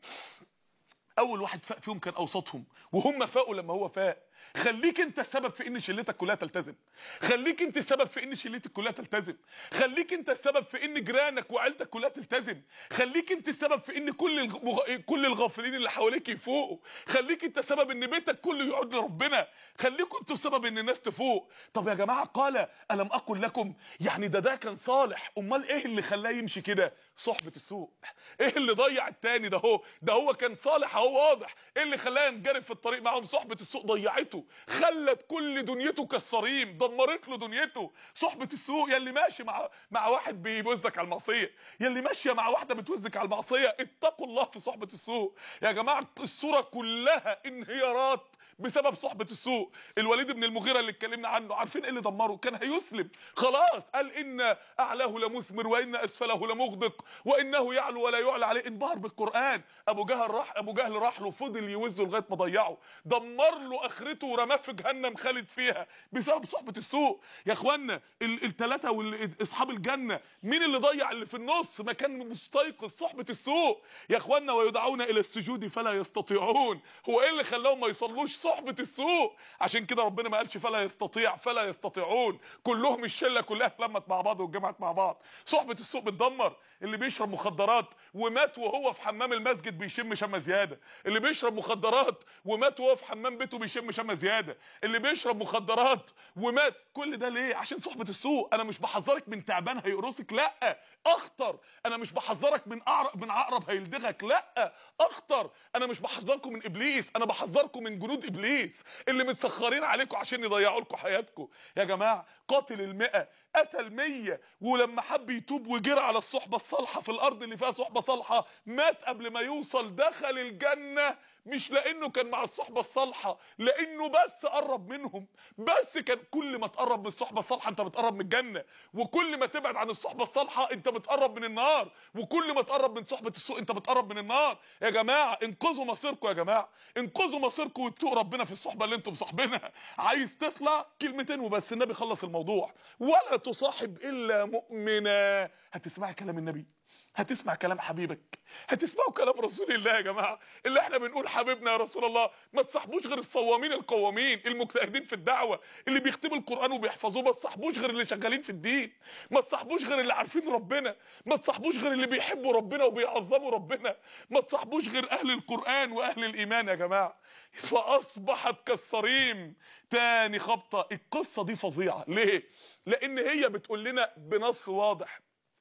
اول واحد فاق فيهم كان اوسطهم، وهم فاقوا لما هو فاق. خليك انت السبب في ان شلتك كلها تلتزم، خليك انت السبب في ان شلتك كلها تلتزم، خليك انت السبب في ان جيرانك وعيلتك كلها تلتزم، خليك انت السبب في ان كل الغ... كل الغافلين اللي حواليك يفوقوا، خليك انت السبب ان بيتك كله يعود لربنا، خليكوا انتوا السبب ان الناس تفوق. طب يا جماعه قال الم اقل لكم، يعني ده ده كان صالح، امال ايه اللي خلاه يمشي كده؟ صحبه السوء. ايه اللي ضيع التاني ده؟ هو ده هو كان صالح اهو واضح، ايه اللي خلاه ينجرف في الطريق معاهم؟ صحبه السوء ضيعته، خلت كل دنيته كالصريم، دمرت له دنيته. صحبه السوء، يلي ماشي مع مع واحد بيوزك على المعصيه، يلي ماشيه مع واحده بتوزك على المعصيه، اتقوا الله في صحبه السوء. يا جماعه الصوره كلها انهيارات بسبب صحبه السوء. الوليد بن المغيره اللي اتكلمنا عنه، عارفين ايه اللي دمره؟ كان هيسلم خلاص، قال ان اعلاه لمثمر وان اسفله لمغدق وانه يعلو ولا يعلى عليه، انبهر بالقران. ابو جهل راح ابو جهل راح له، فضل يوزه لغايه ما ضيعه، دمر له اخرته ورماه في جهنم خالد فيها بسبب صحبه السوء. يا اخوانا الثلاثه واصحاب الجنه، مين اللي ضيع اللي في النص؟ ما كان مستيقظ صحبه السوء. يا اخوانا ويدعون الى السجود فلا يستطيعون، هو ايه اللي خلاهم ما يصلوش؟ صحبه السوء. عشان كده ربنا ما قالش فلا يستطيع، فلا يستطيعون، كلهم الشله كلها اتلمت مع بعض واتجمعت مع بعض. صحبه السوء بتدمر. اللي بيشرب مخدرات ومات وهو في حمام المسجد بيشم شمه زياده، اللي بيشرب مخدرات ومات وهو في حمام بيته بيشم شمه زياده، اللي بيشرب مخدرات ومات، كل ده ليه؟ عشان صحبه السوء. انا مش بحذرك من تعبان هيقرصك، لا اخطر. انا مش بحذرك من اعرق من عقرب هيلدغك، لا اخطر. انا مش بحذركم من ابليس، انا بحذركم من جنود ابليس اللي متسخرين عليكم عشان يضيعوا لكم حياتكم. يا جماعه قاتل المئة قتل مية، ولما حب يتوب وجرى على الصحبه الصالحه في الارض اللي فيها صحبه صالحه، مات قبل ما يوصل، دخل الجنه مش لانه كان مع الصحبه الصالحه، لانه بس قرب منهم. بس كان كل ما تقرب من الصحبه الصالحه انت بتقرب من الجنه، وكل ما تبعد عن الصحبه الصالحه انت بتقرب من النار، وكل ما تقرب من صحبه السوء انت بتقرب من النار. يا جماعه انقذوا مصيركم، يا جماعه انقذوا مصيركم واتقوا ربنا في الصحبه اللي انتم صاحبينها. عايز تطلع كلمتين وبس، النبي خلص الموضوع، ولا تصاحب الا مؤمنا. هتسمعي كلام النبي، هتسمع كلام حبيبك، هتسمعوا كلام رسول الله. يا جماعه اللي احنا بنقول حبيبنا يا رسول الله، ما تصاحبوش غير الصوامين القوامين المجتهدين في الدعوه، اللي بيختموا القران وبيحفظوه. ما تصاحبوش غير اللي شغالين في الدين، ما تصاحبوش غير اللي عارفين ربنا، ما تصاحبوش غير اللي بيحبوا ربنا وبيعظموا ربنا، ما تصاحبوش غير اهل القران واهل الايمان. يا جماعه فاصبحت كالصريم. تاني خبطه. القصه دي فظيعه ليه؟ لان هي بتقول لنا بنص واضح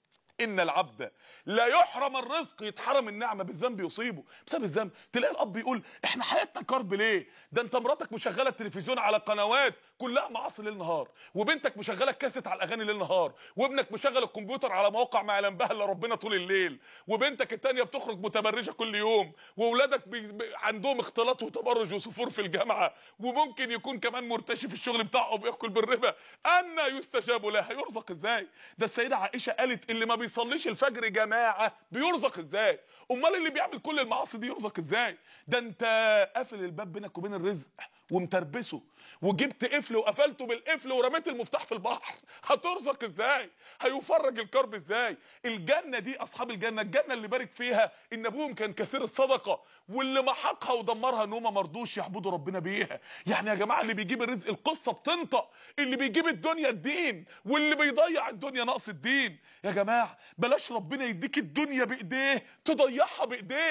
ان العبد لا يحرم الرزق، يتحرم النعمه بالذنب يصيبه. بسبب الذنب تلاقي الاب يقول احنا حياتنا كرب ليه؟ ده انت مراتك مشغله التلفزيون على قنوات كلها معاصي ليل نهار، وبنتك مشغله الكاسيت على الاغاني ليل نهار، وابنك مشغل الكمبيوتر على مواقع ما يعلم بها الا ربنا طول الليل، وبنتك الثانيه بتخرج متبرجه كل يوم، واولادك بي... بي... عندهم اختلاط وتبرج وسفور في الجامعه، وممكن يكون كمان مرتشي في الشغل بتاعه وبياكل بالربا. أن يستجاب له؟ هيرزق ازاي؟ ده السيده عائشه قالت اللي ما بيصليش الفجر جماعه بيرزق ازاي؟ امال اللي بيعمل كل المعاصي دي يرزق ازاي؟ ده انت قافل الباب بينك وبين الرزق ومتربسه، وجبت قفل وقفلته بالقفل ورميت المفتاح في البحر، هترزق ازاي؟ هيفرج الكرب ازاي؟ الجنه دي اصحاب الجنه، الجنه اللي بارك فيها ان ابوهم كان كثير الصدقه، واللي محقها ودمرها ان هم ما رضوش يعبدوا ربنا بيها. يعني يا جماعه اللي بيجيب الرزق القصه بتنطق، اللي بيجيب الدنيا الدين، واللي بيضيع الدنيا نقص الدين. يا جماعه بلاش ربنا يديك الدنيا بايديه تضيعها بايديك.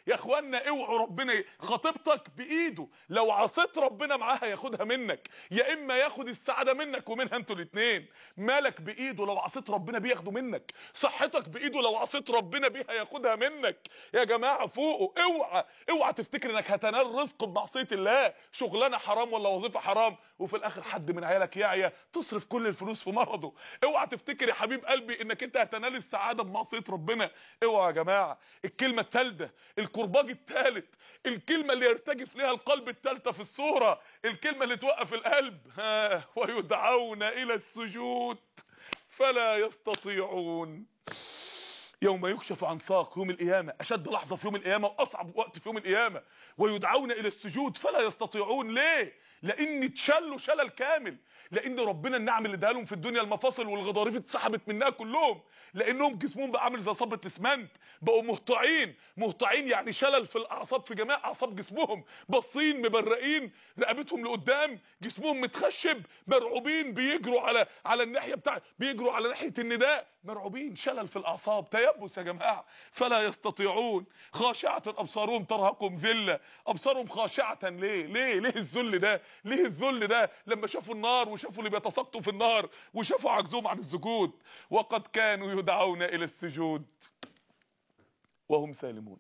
يا اخوانا اوعوا ربنا. خطيبتك بايده، لو عصيت ربنا معاها ياخدها منك، يا اما ياخد السعاده منك ومنها انتوا الاثنين. مالك بايده، لو عصيت ربنا بياخده منك. صحتك بايده، لو عصيت ربنا بيها ياخدها منك. يا جماعه فوقوا. اوعى اوعى تفتكر انك هتنال رزق بمعصيه الله، شغلانه حرام ولا وظيفه حرام، وفي الاخر حد من عيالك يعيا تصرف كل الفلوس في مرضه. اوعى تفتكر يا حبيب قلبي انك انت هتنال السعاده بمعصيه ربنا. اوعى يا جماعه. الكلمه الثالثه، الكرباج الثالث، الكلمه اللي يرتجف ليها القلب الثالثه في السوره، الكلمه اللي توقف القلب. ها ويدعون الى السجود فلا يستطيعون. يوم يكشف عن ساق، يوم القيامه، اشد لحظه في يوم القيامه واصعب وقت في يوم القيامه. ويدعون الى السجود فلا يستطيعون. ليه؟ لان اتشلوا شلل كامل، لان ربنا النعم اللي اداها لهم في الدنيا، المفاصل والغضاريف اتسحبت منها كلهم، لانهم جسمهم بقى عامل زي صبة الاسمنت، بقوا مهطعين. مهطعين يعني شلل في الاعصاب، في جميع اعصاب جسمهم، باصين مبرقين، رقبتهم لقدام، جسمهم متخشب، مرعوبين، بيجروا على على الناحيه بتاع بيجروا على ناحيه النداء، مرعوبين، شلل في الاعصاب، تيبس يا جماعه. فلا يستطيعون. خاشعه ابصارهم ترهقهم ذله، ابصارهم خاشعه. ليه؟ ليه ليه الذل ده؟ ليه الذل ده؟ لما شافوا النار وشافوا اللي بيتساقطوا في النار وشافوا عجزهم عن السجود. وقد كانوا يدعون الى السجود وهم سالمون.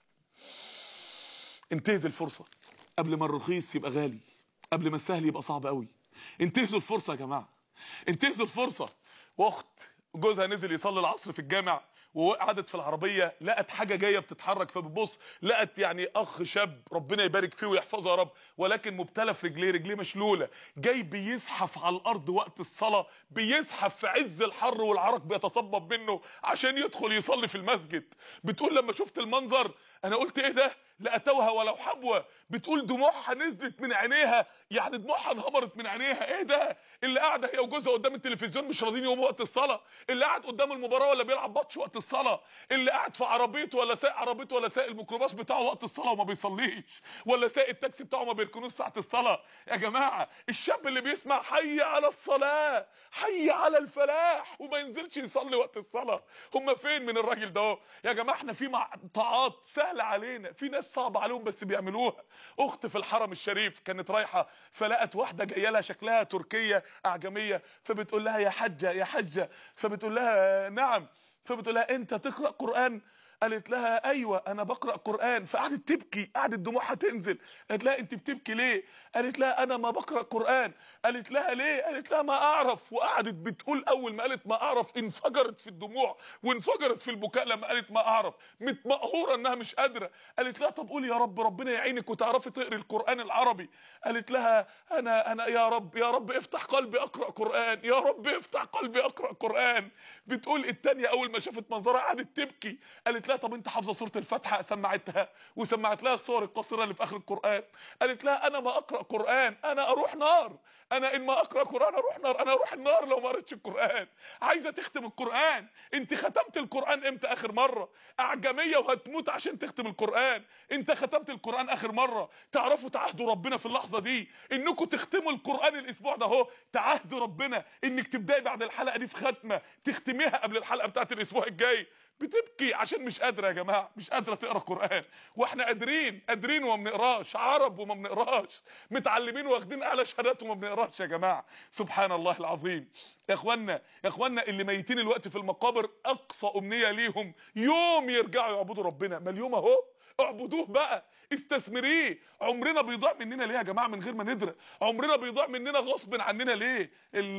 انتهزوا الفرصه قبل ما الرخيص يبقى غالي، قبل ما السهل يبقى صعب قوي. انتهزوا الفرصه يا جماعه، انتهزوا الفرصه. واخت جوزها نزل يصلي العصر في الجامع، وقعدت في العربيه، لقت حاجه جايه بتتحرك، فبتبص لقت يعني اخ شاب ربنا يبارك فيه ويحفظه يا رب، ولكن مبتلى في رجليه، رجليه مشلوله، جاي بيزحف على الارض وقت الصلاه، بيزحف في عز الحر والعرق بيتصبب منه عشان يدخل يصلي في المسجد. بتقول لما شفت المنظر انا قلت ايه ده؟ لاتوها ولو حبوه. بتقول دموعها نزلت من عينيها، يعني دموعها انهمرت من عينيها. ايه ده؟ اللي قاعده هي وجوزها قدام التلفزيون مش راضيين يقوموا وقت الصلاه، اللي قاعد قدام المباراه ولا بيلعب ماتش وقت الصلاه، اللي قاعد في عربيته ولا سايق عربيته ولا سايق الميكروباص بتاعه وقت الصلاه وما بيصليش، ولا سايق التاكسي بتاعه ما بيركنوش ساعه الصلاه. يا جماعه الشاب اللي بيسمع حي على الصلاه، حي على الفلاح، وما ينزلش يصلي وقت الصلاه، هم فين من الراجل ده؟ يا جماعه احنا في طاعات سهله علينا، في ناس صعب عليهم بس بيعملوها. اخت في الحرم الشريف كانت رايحه، فلقت واحده جايه لها شكلها تركيه اعجميه، فبتقول لها يا حجه يا حجه، فبتقول لها نعم، فبتقول لها انت تقرا قران؟ قالت لها ايوه انا بقرا قران. فقعدت تبكي، قعدت دموعها تنزل. قالت لها انت بتبكي ليه؟ قالت لها انا ما بقرا قران. قالت لها ليه؟ قالت لها ما اعرف. وقعدت بتقول اول ما قالت ما اعرف انفجرت في الدموع وانفجرت في البكاء لما قالت ما اعرف، متمقهوره انها مش قادره. قالت لها طب قولي يا رب ربنا يعينك وتعرفي تقري القران العربي. قالت لها انا انا يا رب يا رب افتح قلبي اقرا قران، يا رب افتح قلبي اقرا قران. بتقول الثانيه اول ما شافت منظرها قعدت تبكي. قالت لها طب انت حافظه سوره الفاتحه؟ سمعتها وسمعت لها الصور القصيره اللي في اخر القران. قالت لها انا ما اقرا قران، انا اروح نار، انا ان ما اقرا قران اروح نار، انا اروح النار لو ما قريتش القران. عايزه تختم القران. انت ختمت القران امتى اخر مره؟ اعجميه وهتموت عشان تختم القران. انت ختمت القران اخر مره؟ تعرفوا تعهدوا ربنا في اللحظه دي انكم تختموا القران الاسبوع ده اهو، تعهدوا ربنا انك تبداي بعد الحلقه دي في ختمه تختميها قبل الحلقه بتاعت الاسبوع الجاي. بتبكي عشان مش قادره يا جماعه، مش قادره تقرا قران، واحنا قادرين قادرين وما بنقراش، عرب وما بنقراش، متعلمين واخدين اعلى شهادات وما بنقراش يا جماعه. سبحان الله العظيم. يا اخوانا يا اخوانا اللي ميتين الوقت في المقابر اقصى امنيه ليهم يوم يرجعوا يعبدوا ربنا. ما اليوم اهو، اعبدوه بقى، استثمريه. عمرنا بيضيع مننا ليه يا جماعه من غير ما ندري؟ عمرنا بيضيع مننا غصب عننا ليه؟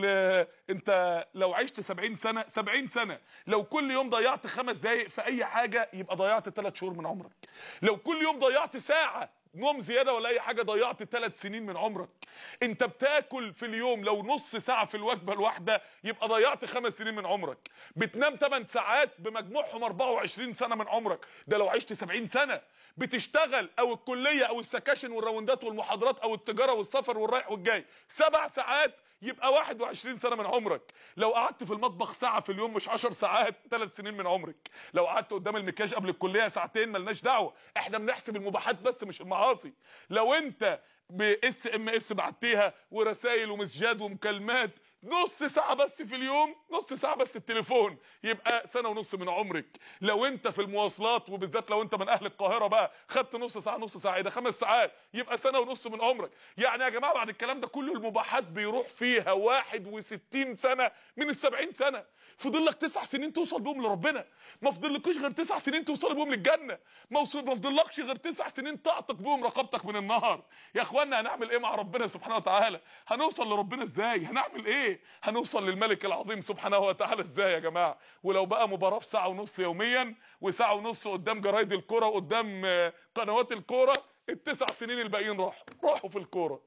انت لو عشت سبعين سنه، سبعين سنه لو كل يوم ضيعت خمس دقايق في اي حاجه يبقى ضيعت ثلاث شهور من عمرك. لو كل يوم ضيعت ساعه نوم زياده ولا اي حاجه ضيعت ثلاث سنين من عمرك. انت بتاكل في اليوم لو نص ساعه في الوجبه الواحده يبقى ضيعت خمس سنين من عمرك. بتنام ثمان ساعات بمجموعهم اربعة وعشرين سنه من عمرك، ده لو عشت سبعين سنه. بتشتغل او الكليه او السكاشن والراوندات والمحاضرات او التجاره والسفر والرايح والجاي سبع ساعات يبقى واحد وعشرين سنه من عمرك. لو قعدت في المطبخ ساعه في اليوم مش عشر ساعات ثلاث سنين من عمرك. لو قعدت قدام المكياج قبل الكليه ساعتين ملناش دعوه، احنا بنحسب المباحات بس مش المعاصي. لو انت باس ام اس بعتيها ورسائل ومسجات ومكالمات نص ساعة بس في اليوم، نص ساعة بس التليفون، يبقى سنة ونص من عمرك. لو انت في المواصلات وبالذات لو انت من اهل القاهرة بقى خدت نص ساعة نص ساعة ده خمس ساعات، يبقى سنة ونص من عمرك. يعني يا جماعة بعد الكلام ده كله المباحات بيروح فيها واحد وستين سنة من السبعين سنة. فضل لك تسع سنين توصل بهم لربنا، ما فضلكش غير تسع سنين توصل بهم للجنة، ما فضلكش غير تسع سنين تعتق بهم رقبتك من النار. يا اخوانا هنعمل ايه مع ربنا سبحانه وتعالى؟ هنوصل لربنا ازاي؟ هنعمل ايه؟ هنوصل للملك العظيم سبحانه وتعالى ازاي يا جماعه؟ ولو بقى مباراه في ساعه ونص يوميا وساعه ونص قدام جرايد الكوره وقدام قنوات الكوره، التسع سنين الباقيين راحوا راحوا في الكوره.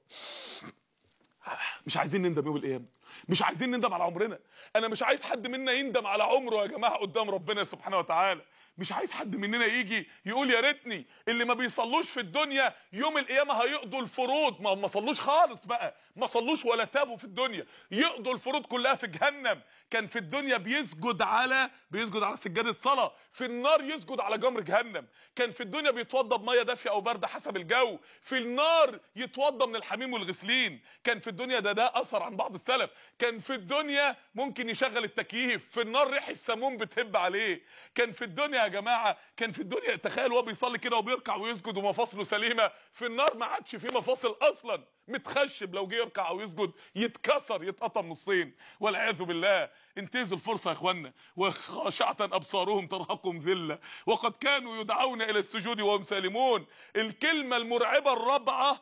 مش عايزين نندم يوم القيامه، مش عايزين نندم على عمرنا. انا مش عايز حد منا يندم على عمره يا جماعه قدام ربنا سبحانه وتعالى. مش عايز حد مننا يجي يقول يا ريتني اللي ما بيصلوش في الدنيا يوم القيامه هيقضوا الفروض. ما ما صلوش خالص بقى، ما صلوش ولا تابوا في الدنيا، يقضوا الفروض كلها في جهنم. كان في الدنيا بيسجد على بيسجد على سجاده الصلاه، في النار يسجد على جمر جهنم. كان في الدنيا بيتوضى بميه دافيه او بارده حسب الجو، في النار يتوضى من الحميم والغسلين. كان في الدنيا ده ده اثر عن بعض السلف، كان في الدنيا ممكن يشغل التكييف، في النار ريح السموم بتهب عليه. كان في الدنيا يا جماعه، كان في الدنيا تخيل هو بيصلي كده وبيركع ويسجد ومفاصله سليمه، في النار ما عادش فيه مفاصل اصلا، متخشب لو جه يركع او يسجد يتكسر يتقطم نصين والعياذ بالله. انتهزوا الفرصه يا اخوانا. وخاشعه ابصارهم ترهقهم ذله وقد كانوا يدعون الى السجود وهم سالمون. الكلمه المرعبه الرابعه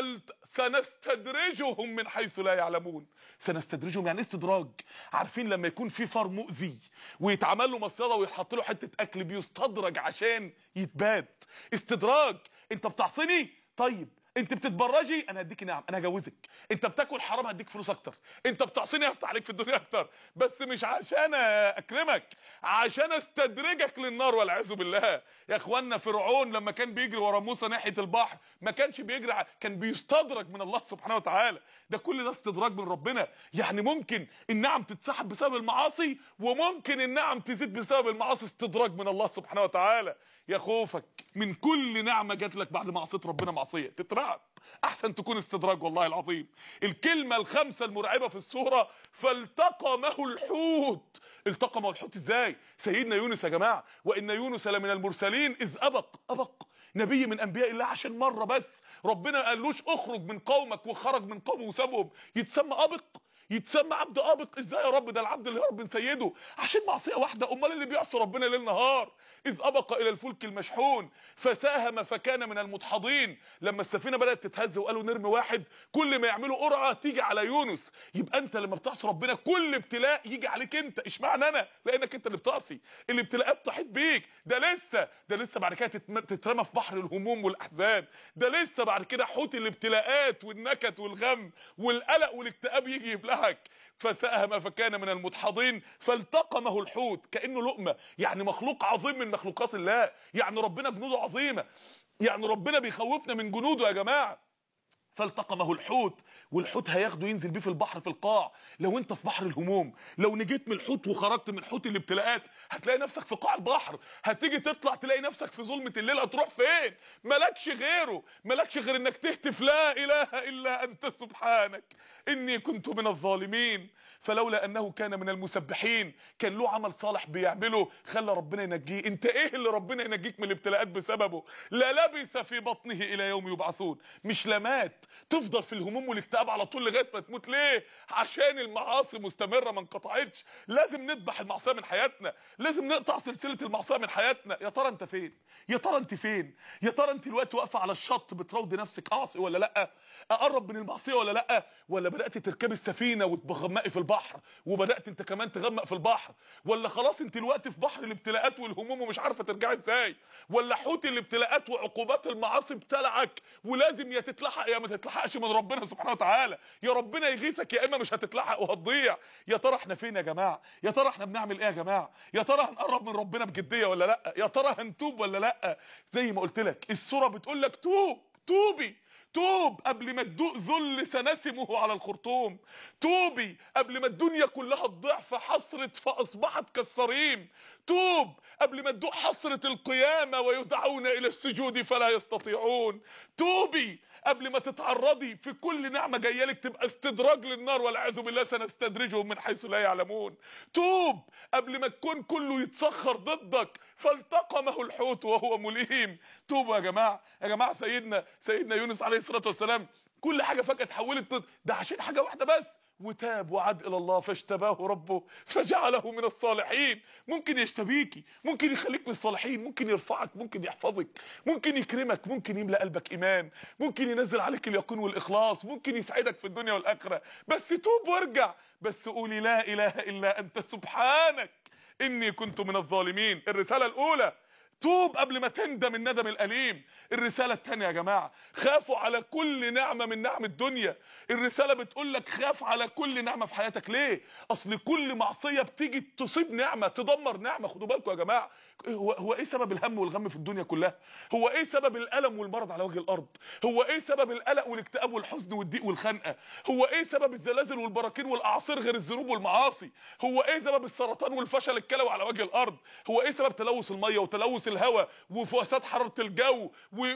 سنستدرجهم من حيث لا يعلمون. سنستدرجهم يعني استدراج. عارفين لما يكون في فار مؤذي ويتعمل له مصيده ويتحط له حته اكل بيستدرج عشان يتبات؟ استدراج. انت بتعصيني؟ طيب انت بتتبرجي انا هديكي نعم، انا هجوزك. انت بتاكل حرام هديك فلوس اكتر. انت بتعصيني هفتح عليك في الدنيا اكتر، بس مش عشان اكرمك، عشان استدرجك للنار والعياذ بالله. يا اخوانا فرعون لما كان بيجري ورا موسى ناحيه البحر ما كانش بيجري، كان بيستدرج من الله سبحانه وتعالى. ده كل ده استدراج من ربنا. يعني ممكن النعم تتسحب بسبب المعاصي، وممكن النعم تزيد بسبب المعاصي. استدراج من الله سبحانه وتعالى. يا خوفك من كل نعمه جات لك بعد معصيه ربنا معصيه تترعب، احسن تكون استدراج والله العظيم. الكلمه الخامسه المرعبه في السوره فالتقمه الحوت. التقمه الحوت ازاي؟ سيدنا يونس يا جماعه، وان يونس لمن المرسلين اذ ابق. ابق نبي من انبياء الله، عشان مره بس ربنا قالوش اخرج من قومك وخرج من قومه وسابهم، يتسمى ابق؟ يتسمى عبد ابق ازاي يا رب؟ ده العبد اللي هرب من سيده عشان معصيه واحده، امال اللي بيعصي ربنا ليل نهار. اذ ابق الى الفلك المشحون فساهم فكان من المدحضين. لما السفينه بدات تتهز وقالوا نرمي واحد، كل ما يعملوا قرعه تيجي على يونس. يبقى انت لما بتعصي ربنا كل ابتلاء يجي عليك انت. اشمعنى انا؟ لانك انت اللي بتعصي، الابتلاءات تحيط بيك. ده لسه ده لسه بعد كده تترمى في بحر الهموم والاحزان. ده لسه بعد كده حوت الابتلاءات والنكد والغم والقلق والاكتئاب يجي يبلعك. فساهم فكان من المدحضين فالتقمه الحوت. كانه لقمه، يعني مخلوق عظيم من مخلوقات الله. يعني ربنا جنوده عظيمه، يعني ربنا بيخوفنا من جنوده يا جماعه. فالتقمه الحوت، والحوت هياخده ينزل بيه في البحر في القاع. لو انت في بحر الهموم، لو نجيت من الحوت وخرجت من حوت الابتلاءات هتلاقي نفسك في قاع البحر. هتيجي تطلع تلاقي نفسك في ظلمه الليل. هتروح فين؟ مالكش غيره، مالكش غير انك تهتف لا اله الا انت سبحانك اني كنت من الظالمين. فلولا انه كان من المسبحين، كان له عمل صالح بيعمله خلى ربنا ينجيه. انت ايه اللي ربنا ينجيك من الابتلاءات بسببه؟ لا لبث في بطنه الى يوم يبعثون. مش لمات تفضل في الهموم والاكتئاب على طول لغايه ما تموت. ليه؟ عشان المعاصي مستمره ما انقطعتش. لازم نذبح المعصيه من حياتنا، لازم نقطع سلسله المعصيه من حياتنا. يا ترى انت فين؟ يا ترى انت فين؟ يا ترى انت دلوقتي واقفه على الشط بتراودي نفسك اعصي ولا لا؟ اقرب من المعصيه ولا لا؟ ولا بدات تركبي السفينه وتغمقي في البحر وبدات انت كمان تغمق في البحر؟ ولا خلاص انت دلوقتي في بحر الابتلاءات والهموم ومش عارفه ترجعي ازاي؟ ولا حوت الابتلاءات وعقوبات المعاصي ابتلعك ولازم يا تتلحق يا ما تتلحقش من ربنا سبحانه وتعالى؟ يا ربنا يغيثك يا اما مش هتتلحق وهتضيع. يا ترى احنا فين يا جماعه؟ يا ترى احنا بنعمل ايه يا جماعه؟ يا ترى هنقرب من ربنا بجديه ولا لا؟ يا ترى هنتوب ولا لا؟ زي ما قلت لك السوره بتقول لك توب، توبي توب قبل ما تدوق ذل سنسمه على الخرطوم. توبي قبل ما الدنيا كلها الضعف حصرت فاصبحت كالصريم. توب قبل ما تدوق حسرة القيامة ويدعون الى السجود فلا يستطيعون. توبي قبل ما تتعرضي في كل نعمة جايه لك تبقى استدراج للنار والعياذ بالله سنستدرجهم من حيث لا يعلمون. توب قبل ما الكون كله يتسخر ضدك فالتقمه الحوت وهو مليم. توبوا يا جماعه يا جماعه. سيدنا سيدنا يونس عليه الصلاه والسلام كل حاجه فجاه اتحولت ضد ده عشان حاجه واحده بس، وتاب وعاد الى الله فاجتباه ربه فجعله من الصالحين. ممكن يجتبيكي، ممكن يخليك من الصالحين، ممكن يرفعك، ممكن يحفظك، ممكن يكرمك، ممكن يملأ قلبك ايمان، ممكن ينزل عليك اليقين والاخلاص، ممكن يسعدك في الدنيا والاخره. بس توب وارجع، بس قولي لا اله الا انت سبحانك اني كنت من الظالمين. الرساله الاولى توب قبل ما تندم الندم الأليم. الرسالة الثانية يا جماعة خافوا على كل نعمة من نعم الدنيا. الرسالة بتقول لك خاف على كل نعمة في حياتك. ليه؟ أصل كل معصية بتيجي تصيب نعمة تدمر نعمة. خدوا بالكم يا جماعة، هو هو إيه سبب الهم والغم في الدنيا كلها؟ هو إيه سبب الألم والمرض على وجه الأرض؟ هو إيه سبب القلق والاكتئاب والحزن والضيق والخنقة؟ هو إيه سبب الزلازل والبراكين والأعاصير غير الذنوب والمعاصي؟ هو إيه سبب السرطان والفشل الكلوي على وجه الأرض؟ هو إيه سبب تلوث المية وتلوث الهواء وفساد حراره الجو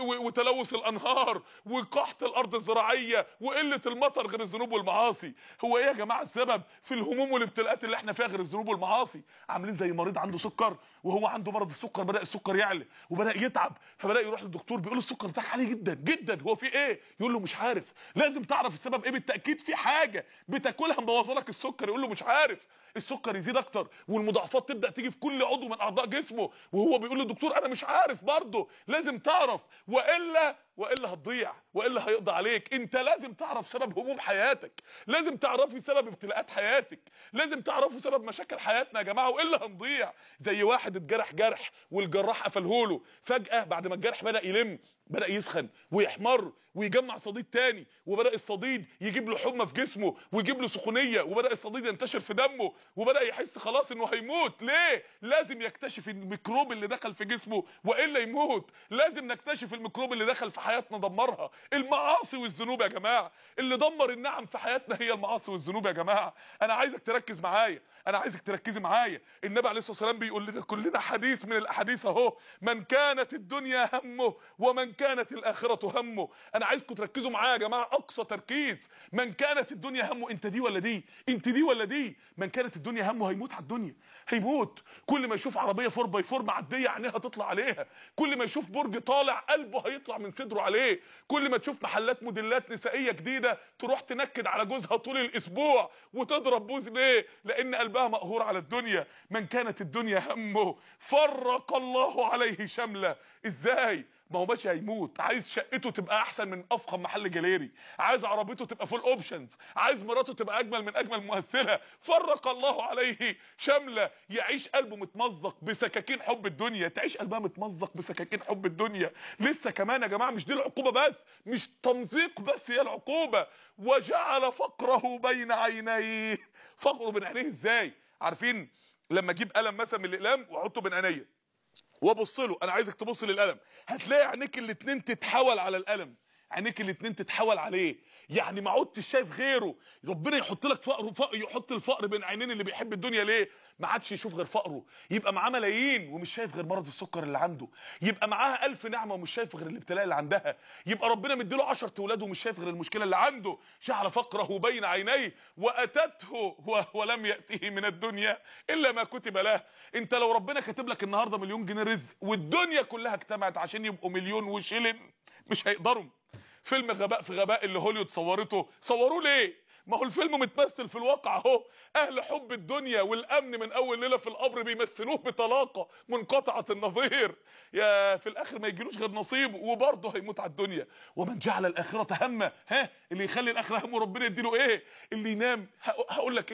وتلوث الانهار وقحط الارض الزراعيه وقله المطر غير الذنوب والمعاصي؟ هو ايه يا جماعه السبب في الهموم والابتلاءات اللي احنا فيها غير الذنوب والمعاصي؟ عاملين زي مريض عنده سكر وهو عنده مرض السكر، بدا السكر يعلى وبدا يتعب، فبدا يروح للدكتور بيقول له السكر بتاعك عالي جدا جدا، هو في ايه؟ يقول له مش عارف. لازم تعرف السبب ايه، بالتاكيد في حاجه بتاكلها مبوظه لك السكر. يقول له مش عارف. السكر يزيد اكتر والمضاعفات تبدا تيجي في كل عضو من اعضاء جسمه وهو بيقول للدكتور انا مش عارف برضه. لازم تعرف والا والا هتضيع والا هيقضي عليك. انت لازم تعرف سبب هموم حياتك، لازم تعرفي سبب ابتلاءات حياتك، لازم تعرفوا سبب مشاكل حياتنا يا جماعه والا هنضيع. زي واحد اتجرح جرح والجراح قفلهوله، فجاه بعد ما الجرح بدا يلم بدا يسخن ويحمر ويجمع صديد تاني، وبدا الصديد يجيب له حمى في جسمه ويجيب له سخونيه، وبدا الصديد ينتشر في دمه وبدا يحس خلاص انه هيموت. ليه؟ لازم يكتشف الميكروب اللي دخل في جسمه والا يموت. لازم نكتشف الميكروب اللي دخل في حياتنا دمرها. المعاصي والذنوب يا جماعه، اللي دمر النعم في حياتنا هي المعاصي والذنوب يا جماعه. انا عايزك تركز معايا، انا عايزك تركزي معايا. النبي عليه الصلاه والسلام بيقول لنا كلنا حديث من الاحاديث اهو: من كانت الدنيا همه ومن كانت الاخره همه. انا عايزكم تركزوا معايا يا جماعه اقصى تركيز. من كانت الدنيا همه، انت دي ولا دي؟ انت دي ولا دي؟ من كانت الدنيا همه هيموت على الدنيا، هيموت. كل ما يشوف عربيه فور باي فور معديه عينيها تطلع عليها، كل ما يشوف برج طالع قلبه هيطلع من صدره عليه، كل ما تشوف محلات موديلات نسائيه جديده تروح تنكد على جوزها طول الاسبوع وتضرب بوز. ليه؟ لان قلبها مقهور على الدنيا. من كانت الدنيا همه فرق الله عليه شمله. ازاي؟ ما هو ماشي هيموت، عايز شقته تبقى احسن من افخم محل جاليري، عايز عربيته تبقى فول اوبشنز، عايز مراته تبقى اجمل من اجمل ممثله. فرق الله عليه شمله. يعيش قلبه متمزق بسكاكين حب الدنيا، تعيش قلبها متمزق بسكاكين حب الدنيا. لسه كمان يا جماعه مش دي العقوبه بس، مش تمزيق بس هي العقوبه. وجعل فقره بين عينيه. فقره بين عينيه ازاي؟ عارفين لما اجيب قلم مثلا من الاقلام واحطه بين عينيا وابص له، انا عايزك تبص للقلم، هتلاقي عينيك الاتنين تتحول على القلم، عينيك الاتنين تتحول عليه، يعني ما عدتش شايف غيره. ربنا يحط لك فقر, فقر يحط الفقر بين عينين اللي بيحب الدنيا. ليه؟ ما عادش يشوف غير فقره. يبقى معاه ملايين ومش شايف غير مرض السكر اللي عنده، يبقى معاها ألف نعمه ومش شايف غير الابتلاء اللي عندها، يبقى ربنا مديله عشرة اولاد ومش شايف غير المشكله اللي عنده. جعل فقره بين عينيه واتته ولم ياته من الدنيا الا ما كتب له. انت لو ربنا كاتب لك النهارده مليون جنيه رزق والدنيا كلها اجتمعت عشان يبقوا مليون وشيلن، مش هيقدروا. فيلم غباء في غباء اللي هوليوود صورته، صوروه ليه؟ ما هو الفيلم متمثل في الواقع اهو. اهل حب الدنيا والامن من اول ليله في القبر بيمثلوه بطلاقه منقطعه النظير. يا في الاخر ما يجيلوش غير نصيبه وبرضه هيموت على الدنيا. ومن جعل الاخره همه، ها اللي يخلي الاخره همه ربنا يديله ايه؟ اللي ينام. هقول لك ايه يا رب؟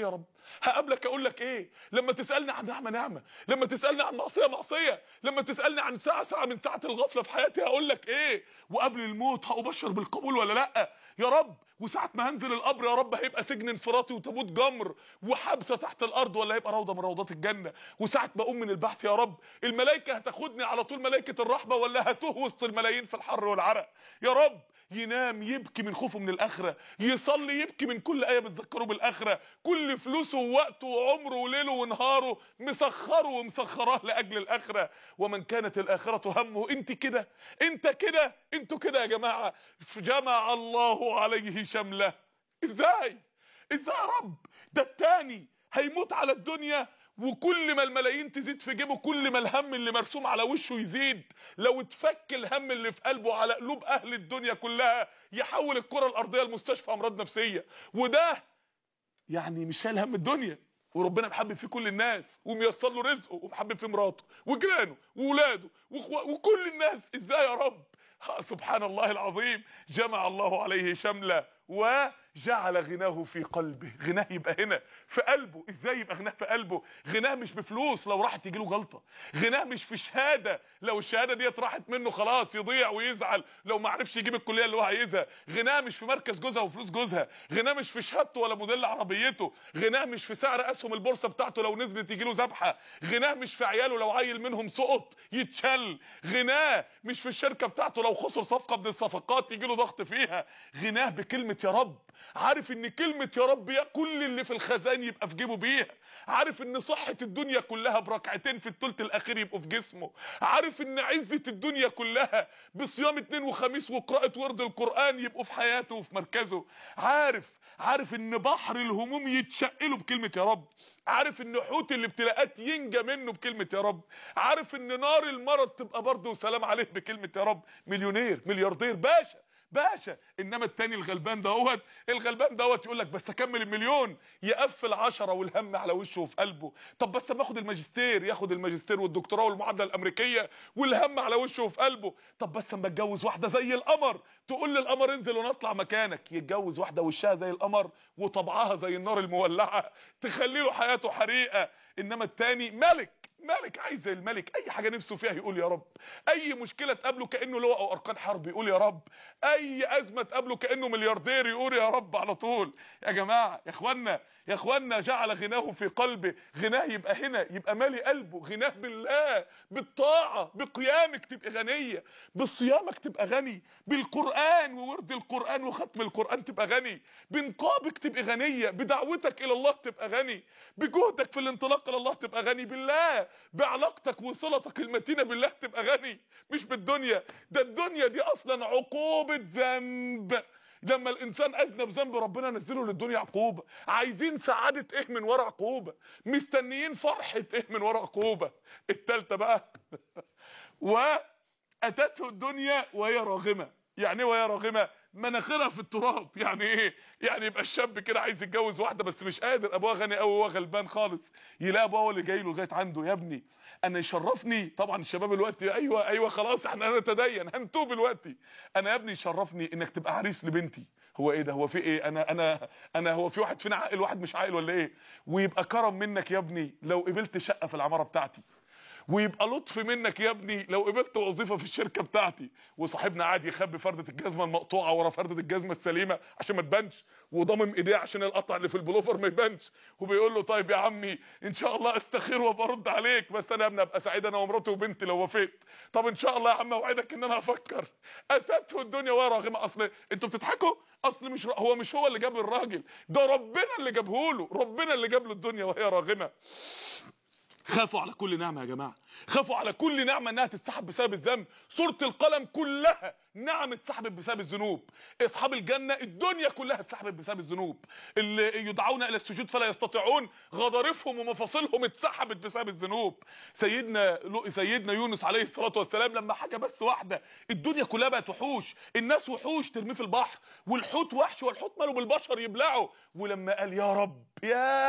هقابلك اقول لك ايه؟ لما تسالني عن نعمه نعمه، لما تسالني عن معصيه معصيه، لما تسالني عن ساعه ساعه من ساعه الغفله في حياتي هقول لك ايه؟ وقبل الموت هأبشر بالقبول ولا لا يا رب؟ وساعه ما هنزل القبر يا رب هيبقى سجن انفراطي وتابوت جمر وحبسه تحت الارض ولا هيبقى روضه من روضات الجنه؟ وساعه ما اقوم من البحث يا رب الملائكه هتاخدني على طول ملائكه الرحمه ولا هتوه وسط الملايين في الحر والعرق؟ يا رب ينام يبكي من خوفه من الاخره، يصلي يبكي من كل ايه بتذكره بالاخره، كل فلوسه ووقته وعمره وليله ونهاره مسخره ومسخراه لاجل الاخره. ومن كانت الاخره همه. انت كده، انت كده، انتوا كده يا جماعه. جمع الله عليه شمله. ازاي ازاي يا رب؟ ده التاني هيموت على الدنيا وكل ما الملايين تزيد في جيبه كل ما الهم اللي مرسوم على وشه يزيد. لو اتفك الهم اللي في قلبه على قلوب اهل الدنيا كلها يحول الكره الارضيه لمستشفى امراض نفسيه. وده يعني مش شايل هم الدنيا، وربنا محبب فيه كل الناس وميسر له رزقه ومحبب فيه مراته وجيرانه واولاده وكل الناس. ازاي يا رب؟ سبحان الله العظيم. جمع الله عليه شمله وجعل غناه في قلبه. غناه يبقى هنا في قلبه. ازاي يبقى غناه في قلبه؟ غناه مش بفلوس لو راحت تجيله جلطه، غناه مش في شهاده لو الشهاده ديت راحت منه خلاص يضيع ويزعل لو ما عرفش يجيب الكليه اللي هو عايزها، غناه مش في مركز جوزها وفلوس جوزها، غناه مش في شهادته ولا موديل عربيته، غناه مش في سعر اسهم البورصه بتاعته لو نزلت يجيله ذبحه، غناه مش في عياله لو عيل منهم سقط يتشل، غناه مش في الشركه بتاعته لو خسر صفقه من الصفقات يجيله ضغط فيها. غناه بكلمه يا رب. عارف ان كلمه يا رب يا كل اللي في الخزان يبقى في جيبه بيها. عارف ان صحه الدنيا كلها بركعتين في الثلث الاخير يبقوا في جسمه. عارف ان عزه الدنيا كلها بصيام اثنين وخميس وقراءه ورد القران يبقوا في حياته وفي مركزه. عارف عارف ان بحر الهموم يتشقله بكلمه يا رب. عارف ان حوت الابتلاءات ينجى منه بكلمه يا رب. عارف ان نار المرض تبقى برده وسلام عليه بكلمه يا رب. مليونير ملياردير باشا باشا. انما التاني الغلبان دوت الغلبان دوت يقول لك بس اكمل المليون، يقفل عشرة والهم على وشه وفي قلبه. طب بس اما اخد الماجستير، ياخد الماجستير والدكتوراه والمعادله الامريكيه والهم على وشه وفي قلبه. طب بس اما اتجوز واحده زي القمر، تقول للقمر انزل ونطلع مكانك، يتجوز واحده وشها زي القمر وطبعها زي النار المولعه تخلي له حياته حريقه. انما التاني ملك ملك عايز زي الملك، اي حاجه نفسه فيها يقول يا رب، اي مشكله تقابله كانه لواء او اركان حرب يقول يا رب، اي ازمه تقابله كانه ملياردير يقول يا رب على طول. يا جماعه يا اخوانا يا اخوانا جعل غناه في قلبه. غناه يبقى هنا يبقى مالي قلبه. غناه بالله، بالطاعه، بقيامك تبقى غنيه، بصيامك تبقى غني، بالقران وورد القران وختم القران تبقى غني، بنقابك تبقى غنيه، بدعوتك الى الله تبقى غني، بجهدك في الانطلاق الى الله تبقى غني، بالله بعلاقتك وصلتك المتينه بالله تبقى غني. مش بالدنيا، ده الدنيا دي اصلا عقوبه ذنب. لما الانسان اذنب ذنب ربنا نزله للدنيا عقوبه. عايزين سعاده ايه من ورا عقوبه؟ مستنيين فرحه ايه من ورا عقوبه؟ التالتة بقى واتته الدنيا وهي راغمه. يعني ايه وهي راغمه؟ مناخيرها في التراب. يعني ايه؟ يعني يبقى الشاب كده عايز يتجوز واحده بس مش قادر، ابوها غني قوي وهو غلبان خالص، يلاقي ابوها هو اللي جاي له لغايه عنده، يا ابني انا يشرفني. طبعا الشباب دلوقتي ايوه ايوه خلاص احنا نتدين هنتوب دلوقتي. انا يا ابني يشرفني انك تبقى عريس لبنتي. هو ايه ده؟ هو في ايه؟ انا انا انا هو في واحد فينا عاقل واحد مش عاقل ولا ايه؟ ويبقى كرم منك يا ابني لو قبلت شقه في العماره بتاعتي، ويبقى لطف منك يا ابني لو قبلت وظيفه في الشركه بتاعتي. وصاحبنا قاعد يخبي فرده الجزمه المقطوعه ورا فرده الجزمه السليمه عشان ما تبانش، وضامم ايديه عشان القطع اللي في البلوفر ما يبانش، وبيقول له طيب يا عمي ان شاء الله استخير وبرد عليك، بس انا يا ابني ابقى سعيد انا ومراتي وبنتي لو وافقت. طب ان شاء الله يا عم اوعدك ان انا هفكر. اتته الدنيا وهي راغمه. اصل انتوا بتضحكوا، اصل مش هو مش هو اللي جاب الراجل ده، ربنا اللي جابه له، ربنا اللي جاب له الدنيا وهي راغمه. خافوا على كل نعمه يا جماعه، خافوا على كل نعمه انها تتسحب بسبب الذنب. سوره القلم كلها نعم اتسحبت بسبب الذنوب. اصحاب الجنه الدنيا كلها اتسحبت بسبب الذنوب. اللي يدعون الى السجود فلا يستطيعون غضارفهم ومفاصلهم اتسحبت بسبب الذنوب. سيدنا سيدنا يونس عليه الصلاه والسلام لما حاجه بس واحده الدنيا كلها بقت وحوش، الناس وحوش ترميه في البحر، والحوت وحش والحوت ماله بالبشر يبلعه. ولما قال يا رب ياه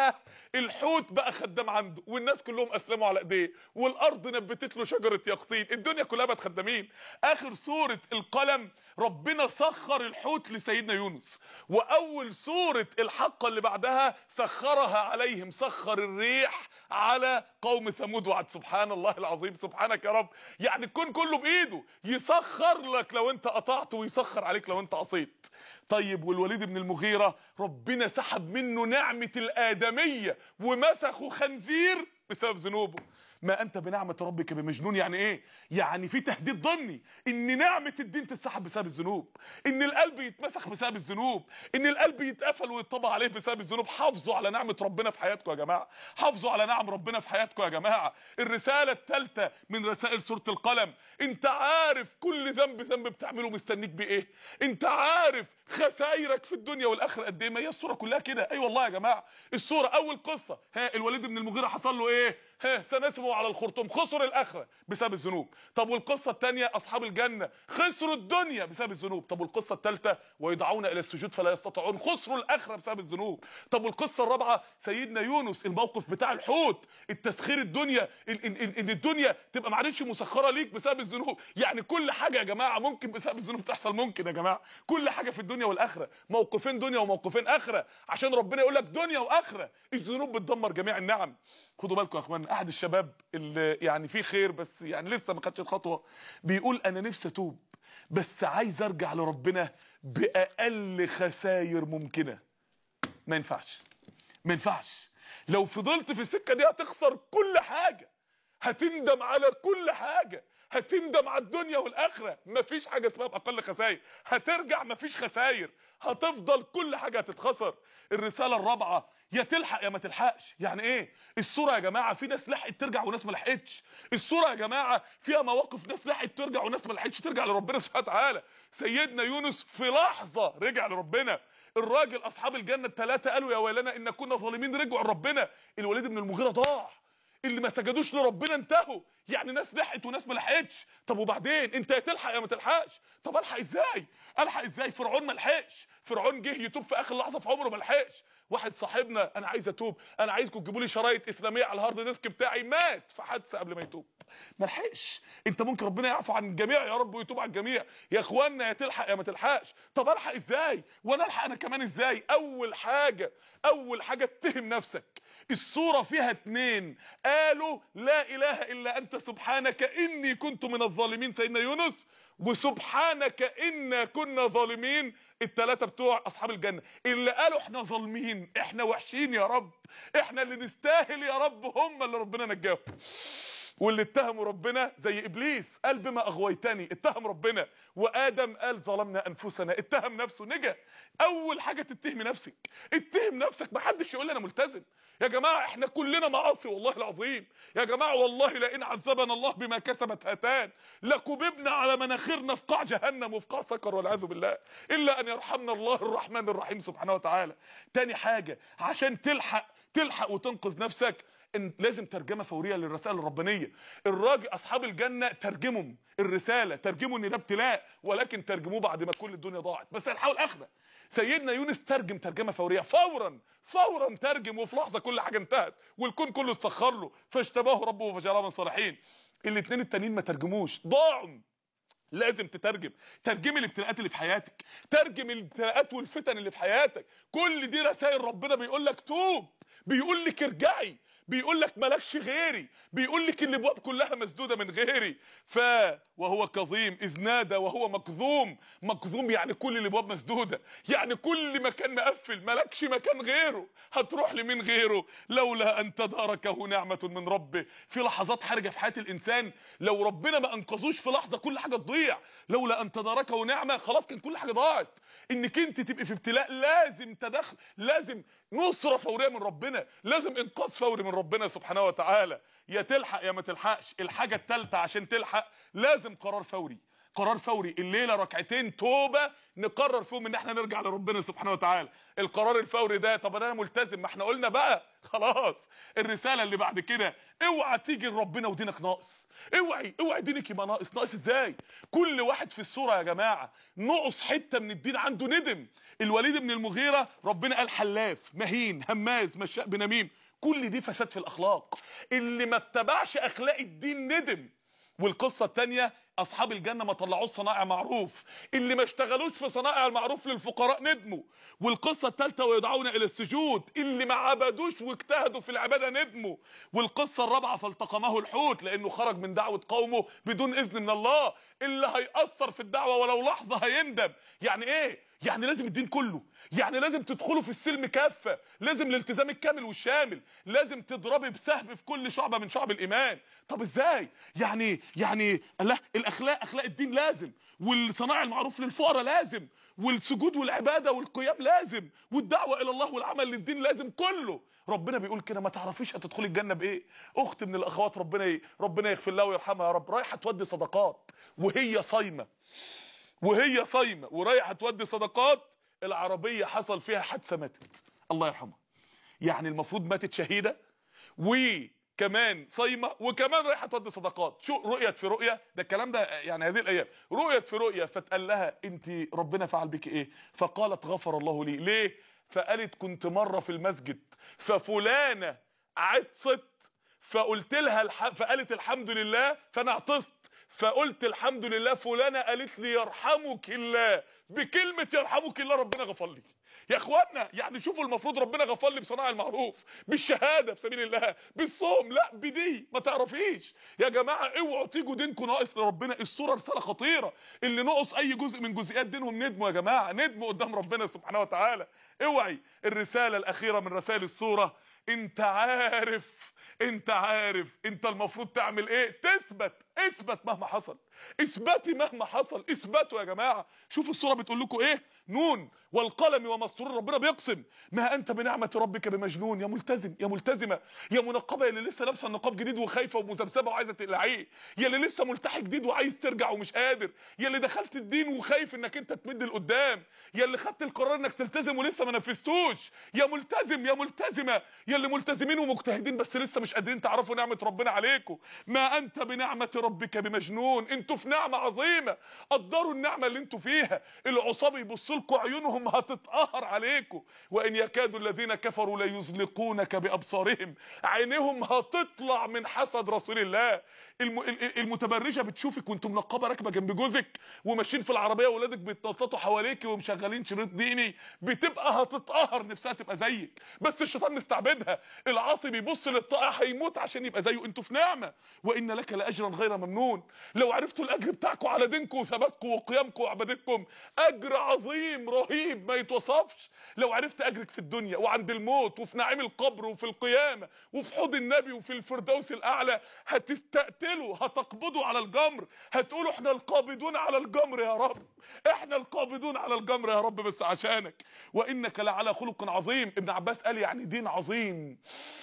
الحوت بقى خدام عنده، والناس كلهم اسلموا على ايديه، والارض نبتت له شجره يقطين، الدنيا كلها بقت خدامين. اخر سوره القلم ربنا سخر الحوت لسيدنا يونس، واول سوره الحقه اللي بعدها سخرها عليهم، سخر الريح على قوم ثمود وعد. سبحان الله العظيم، سبحانك يا رب. يعني الكون كله بايده، يسخر لك لو انت قطعت ويسخر عليك لو انت عصيت. طيب والوليد بن المغيرة ربنا سحب منه نعمة الآدمية ومسخه خنزير بسبب ذنوبه. ما انت بنعمة ربك بمجنون. يعني ايه؟ يعني في تهديد ضمني ان نعمة الدين تتسحب بسبب الذنوب، ان القلب يتمسخ بسبب الذنوب، ان القلب يتقفل ويطبع عليه بسبب الذنوب. حافظوا على نعمة ربنا في حياتكم يا جماعة، حافظوا على نعم ربنا في حياتكم يا جماعة. الرسالة الثالثة من رسائل سورة القلم، انت عارف كل ذنب ذنب بتعمله مستنيك بايه؟ انت عارف خسائرك في الدنيا والاخره قد ايه؟ ما هي الصورة كلها كده. اي أيوة والله يا جماعة، الصورة اول قصة، ها الوليد بن المغيرة حصل له ايه؟ ها سنسموا على الخرطوم، خسر الاخره بسبب الذنوب. طب والقصه الثانيه اصحاب الجنه خسروا الدنيا بسبب الذنوب. طب والقصه الثالثه ويدعون الى السجود فلا يستطيعون، خسروا الاخره بسبب الذنوب. طب والقصه الرابعه سيدنا يونس، الموقف بتاع الحوت، التسخير الدنيا، ان الدنيا تبقى معلش مسخره ليك بسبب الذنوب. يعني كل حاجه يا جماعه ممكن بسبب الذنوب تحصل، ممكن يا جماعه كل حاجه في الدنيا والاخره، موقفين دنيا وموقفين اخره، عشان ربنا يقول لك دنيا واخره. الذنوب بتدمر جميع النعم. خدوا بالكم يا اخوان، احد الشباب اللي يعني فيه خير بس يعني لسه ما خدش الخطوه، بيقول انا نفسي اتوب بس عايز ارجع لربنا باقل خسائر ممكنه. ما ينفعش، ما ينفعش. لو فضلت في السكه دي هتخسر كل حاجه، هتندم على كل حاجه، هتندم على الدنيا والاخره. مفيش حاجه اسمها باقل خسائر، هترجع مفيش خسائر، هتفضل كل حاجه هتتخسر. الرساله الرابعه، يا تلحق يا ما تلحقش. يعني ايه؟ الصوره يا جماعه في ناس لحقت ترجع وناس ما لحقتش. الصوره يا جماعه فيها مواقف ناس لحقت ترجع وناس ما لحقتش ترجع لربنا سبحانه وتعالى. سيدنا يونس في لحظه رجع لربنا. الراجل اصحاب الجنه الثلاثه قالوا يا ويلنا ان كنا ظالمين، رجعوا لربنا. الوليد بن المغيرة ضاع، اللي ما سجدوش لربنا انتهوا. يعني ناس لحقت وناس ما لحقتش. طب وبعدين انت يا تلحق يا ما تلحقش. طب الحق ازاي؟ الحق ازاي؟ فرعون ما لحقش، فرعون جه يتوب في اخر لحظه في عمره ما لحقش. واحد صاحبنا انا عايز اتوب، انا عايزكم تجيبوا لي شرايط اسلاميه على الهارد ديسك بتاعي، مات في حادثه قبل ما يتوب، ما لحقش. انت ممكن ربنا يعفو عن الجميع يا رب ويتوب عن الجميع. يا اخوانا يا تلحق يا ما تلحقش. طب الحق ازاي؟ وانا الحق انا كمان ازاي؟ اول حاجه اول حاجه اتهم نفسك. الصورة فيها اتنين قالوا لا اله الا انت سبحانك اني كنت من الظالمين، سيدنا يونس، وسبحانك انا كنا ظالمين، التلاتة بتوع اصحاب الجنة اللي قالوا احنا ظالمين، احنا وحشين يا رب، احنا اللي نستاهل يا رب، هم اللي ربنا نجاهم. واللي اتهموا ربنا زي ابليس قال بما اغويتني، اتهم ربنا. وادم قال ظلمنا انفسنا، اتهم نفسه نجا. اول حاجه تتهم نفسك، اتهم نفسك. ما حدش يقول لي انا ملتزم يا جماعه، احنا كلنا معاصي والله العظيم يا جماعه. والله لئن عذبنا الله بما كسبت هاتان لكببنا على مناخرنا في قاع جهنم وفي قاع سكر والعياذ بالله، الا ان يرحمنا الله الرحمن الرحيم سبحانه وتعالى. تاني حاجه عشان تلحق تلحق وتنقذ نفسك، إن لازم ترجمه فوريه للرسائل الربانيه. الراجل اصحاب الجنه ترجموا الرساله، ترجموا ان ده ابتلاء، ولكن ترجموه بعد ما كل الدنيا ضاعت، بس هنحاول اخره. سيدنا يونس ترجم ترجمه فوريه، فورا فورا ترجم، وفي لحظه كل حاجه انتهت والكون كله اتسخر له، فاجتباه ربه فجعله من الصالحين. الاثنين التانيين ما ترجموش، ضاعوا. لازم تترجم، ترجم الابتلاءات اللي في حياتك، ترجم الابتلاءات والفتن اللي في حياتك. كل دي رسائل ربنا بيقول لك توب، بيقول لك ارجعي، بيقول لك مالكش غيري، بيقول لك الابواب كلها مسدوده من غيري. ف وهو كظيم اذ نادى وهو مكظوم، مكظوم يعني كل الابواب مسدوده، يعني كل مكان مقفل، مالكش مكان غيره، هتروح لمين غيره؟ لولا ان تداركه نعمه من ربه. في لحظات حرجه في حياه الانسان لو ربنا ما انقذوش في لحظه كل حاجه تضيع. لولا ان تداركه نعمه خلاص كان كل حاجه ضاعت. انك انت تبقي في ابتلاء لازم تدخل، لازم نصره فوريه من ربنا، لازم انقاذ فوري من ربنا سبحانه وتعالى. يا تلحق يا ما تلحقش. الحاجه الثالثه عشان تلحق لازم قرار فوري، قرار فوري. الليله ركعتين توبه نقرر فيهم ان احنا نرجع لربنا سبحانه وتعالى. القرار الفوري ده، طب انا ملتزم، ما احنا قلنا بقى خلاص. الرساله اللي بعد كده، اوعى تيجي لربنا ودينك ناقص، اوعي اوعي دينك يبقى ناقص. ناقص ازاي؟ كل واحد في السوره يا جماعه نقص حته من الدين عنده ندم. الوليد بن المغيرة ربنا قال حلاف مهين هماز مشاء بنميم، كل دي فساد في الاخلاق. اللي ما اتبعش اخلاق الدين ندم. والقصه الثانيه اصحاب الجنه ما طلعوش صنائع معروف، اللي ما اشتغلوش في صنائع المعروف للفقراء ندموا. والقصه الثالثه ويدعون الى السجود، اللي ما عبدوش واجتهدوا في العباده ندموا. والقصه الرابعه فالتقمه الحوت لانه خرج من دعوه قومه بدون اذن من الله، اللي هيأثر في الدعوه ولو لحظه هيندم. يعني ايه؟ يعني لازم الدين كله، يعني لازم تدخلوا في السلم كافه، لازم الالتزام الكامل والشامل، لازم تضربي بسهم في كل شعبه من شعب الايمان. طب ازاي؟ يعني يعني الله الاخلاق اخلاق الدين لازم، والصنائع المعروف للفقراء لازم، والسجود والعباده والقيام لازم، والدعوه الى الله والعمل للدين لازم، كله. ربنا بيقول كده ما تعرفيش هتدخلي الجنه بايه؟ اخت من الاخوات ربنا ي... ربنا يغفر لها ويرحمها يا رب، رايحه تودي صدقات وهي صايمه، وهي صايمه ورايحه تودي صدقات، العربيه حصل فيها حادثه ماتت، الله يرحمها. يعني المفروض ماتت شهيده وكمان صايمه وكمان رايحه تودي صدقات. شو رؤيت في رؤيه، ده الكلام ده يعني هذه الايام، رؤيت في رؤيه فتقال لها انت ربنا فعل بك ايه؟ فقالت غفر الله لي. ليه؟ فقالت كنت مره في المسجد ففلانه عطست فقلت لها الح... فقالت الحمد لله فانا عطست، فقلت الحمد لله فلانه قالت لي يرحمك الله، بكلمه يرحمك الله ربنا غفر لي. يا اخوانا يعني شوفوا المفروض ربنا غفر لي بصناعه المعروف، بالشهاده في سبيل الله، بالصوم، لا بدي ما تعرفيش. يا جماعه اوعوا تيجوا دينكم ناقص لربنا، الصوره رساله خطيره، اللي نقص اي جزء من جزئيات دينهم ندموا يا جماعه، ندموا قدام ربنا سبحانه وتعالى. اوعي. الرساله الاخيره من رسائل السوره، انت عارف انت عارف انت المفروض تعمل ايه؟ تثبت، اثبت مهما حصل، اثبتي مهما حصل، اثبتوا يا جماعه. شوفوا السوره بتقول لكم ايه؟ نون والقلم وما يسطرون، ربنا بيقسم، ما انت بنعمه ربك بمجنون، يا ملتزم يا ملتزمه يا منقبه، يا اللي لسه لابسه النقاب جديد وخايفه ومذبذبه وعايزه تقلعيه، يا اللي لسه ملتحي جديد وعايز ترجع ومش قادر، يا اللي دخلت الدين وخايف انك انت تمد لقدام، يا اللي خدت القرار انك تلتزم ولسه ما نفذتوش، يا ملتزم يا ملتزمه، يا اللي ملتزمين ومجتهدين بس لسه مش قادرين تعرفوا نعمه ربنا عليكم. ما انت بنعمه ربك بمجنون، انتوا في نعمه عظيمه، قدروا النعمه اللي انتوا فيها. العصابه يبصوا لكم عيونهم هتتقهر عليكم، وان يكاد الذين كفروا ليزلقونك بابصارهم، عينيهم هتطلع من حسد رسول الله. الم... المتبرجه بتشوفك وانتم منقبه راكبه جنب جوزك وماشيين في العربيه واولادك بيتنططوا حواليك ومشغلين شريط ديني، بتبقى هتتقهر نفسها تبقى زيك، بس الشيطان مستعبدها. العاصي بيبص للطائع هيموت عشان يبقى زيه. انتوا في نعمه، وان لك لاجرا غير ممنون. لو عرفتوا الاجر بتاعكم على دينكم وثباتكم وقيامكم وعبادتكم، اجر عظيم رهيب ما يتوصفش. لو عرفت اجرك في الدنيا وعند الموت وفي نعيم القبر وفي القيامه وفي حوض النبي وفي الفردوس الاعلى، هتستقتلوا، هتقبضوا على الجمر، هتقولوا احنا القابضون على الجمر يا رب، احنا القابضون على الجمر يا رب بس عشانك. وانك لعلى خلق عظيم. ابن عباس قال يعني دين عظيم،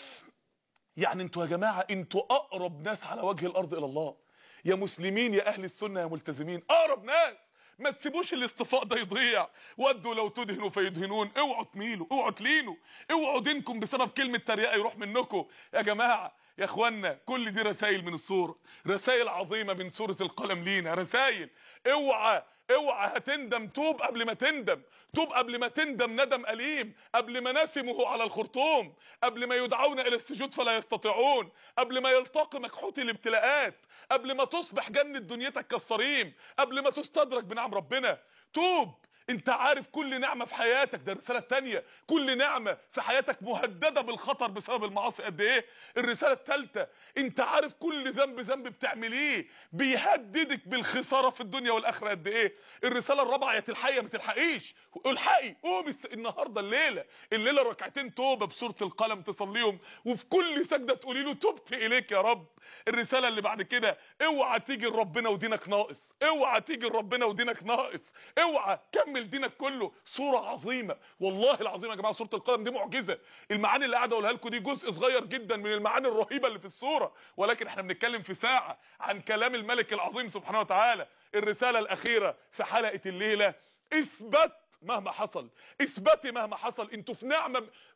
يعني انتوا يا جماعه انتوا اقرب ناس على وجه الارض الى الله، يا مسلمين يا اهل السنه يا ملتزمين، اقرب ناس. ما تسيبوش الاصطفاء ده يضيع. ودوا لو تدهنوا فيدهنون، اوعوا تميلوا، اوعوا تلينوا، اوعوا دينكم بسبب كلمه تريقه يروح منكم يا جماعه. يا اخوانا كل دي رسائل من السوره، رسائل عظيمه من سوره القلم لينا، رسائل. اوعى اوعى هتندم، توب قبل ما تندم، توب قبل ما تندم ندم أليم، قبل ما نسمه على الخرطوم، قبل ما يدعون الى السجود فلا يستطيعون، قبل ما يلتقي مكحوت الابتلاءات، قبل ما تصبح جنة دنيتك كالصريم، قبل ما تستدرك بنعم ربنا. توب. انت عارف كل نعمة في حياتك، ده الرسالة التانية، كل نعمة في حياتك مهددة بالخطر بسبب المعاصي قد ايه. الرسالة التالتة، انت عارف كل ذنب ذنب بتعمليه بيهددك بالخسارة في الدنيا والاخرة قد ايه. الرسالة الرابعة، يا تلحقي ما تلحقيش، الحقي قومي النهارده الليلة، الليلة ركعتين توبة بسورة القلم تصليهم، وفي كل سجدة تقولي له تبت اليك يا رب. الرسالة اللي بعد كده، اوعى تيجي لربنا ودينك ناقص، اوعى تيجي لربنا ودينك ناقص، اوعى كمل دينك كله. صورة عظيمة والله العظيم يا جماعة، سورة القلم دي معجزة. المعاني اللي قاعد اقولها لكم دي جزء صغير جدا من المعاني الرهيبة اللي في السورة، ولكن احنا بنتكلم في ساعة عن كلام الملك العظيم سبحانه وتعالى. الرسالة الأخيرة في حلقة الليلة، اثبت مهما حصل، اثبتي مهما حصل. انتوا في نعمة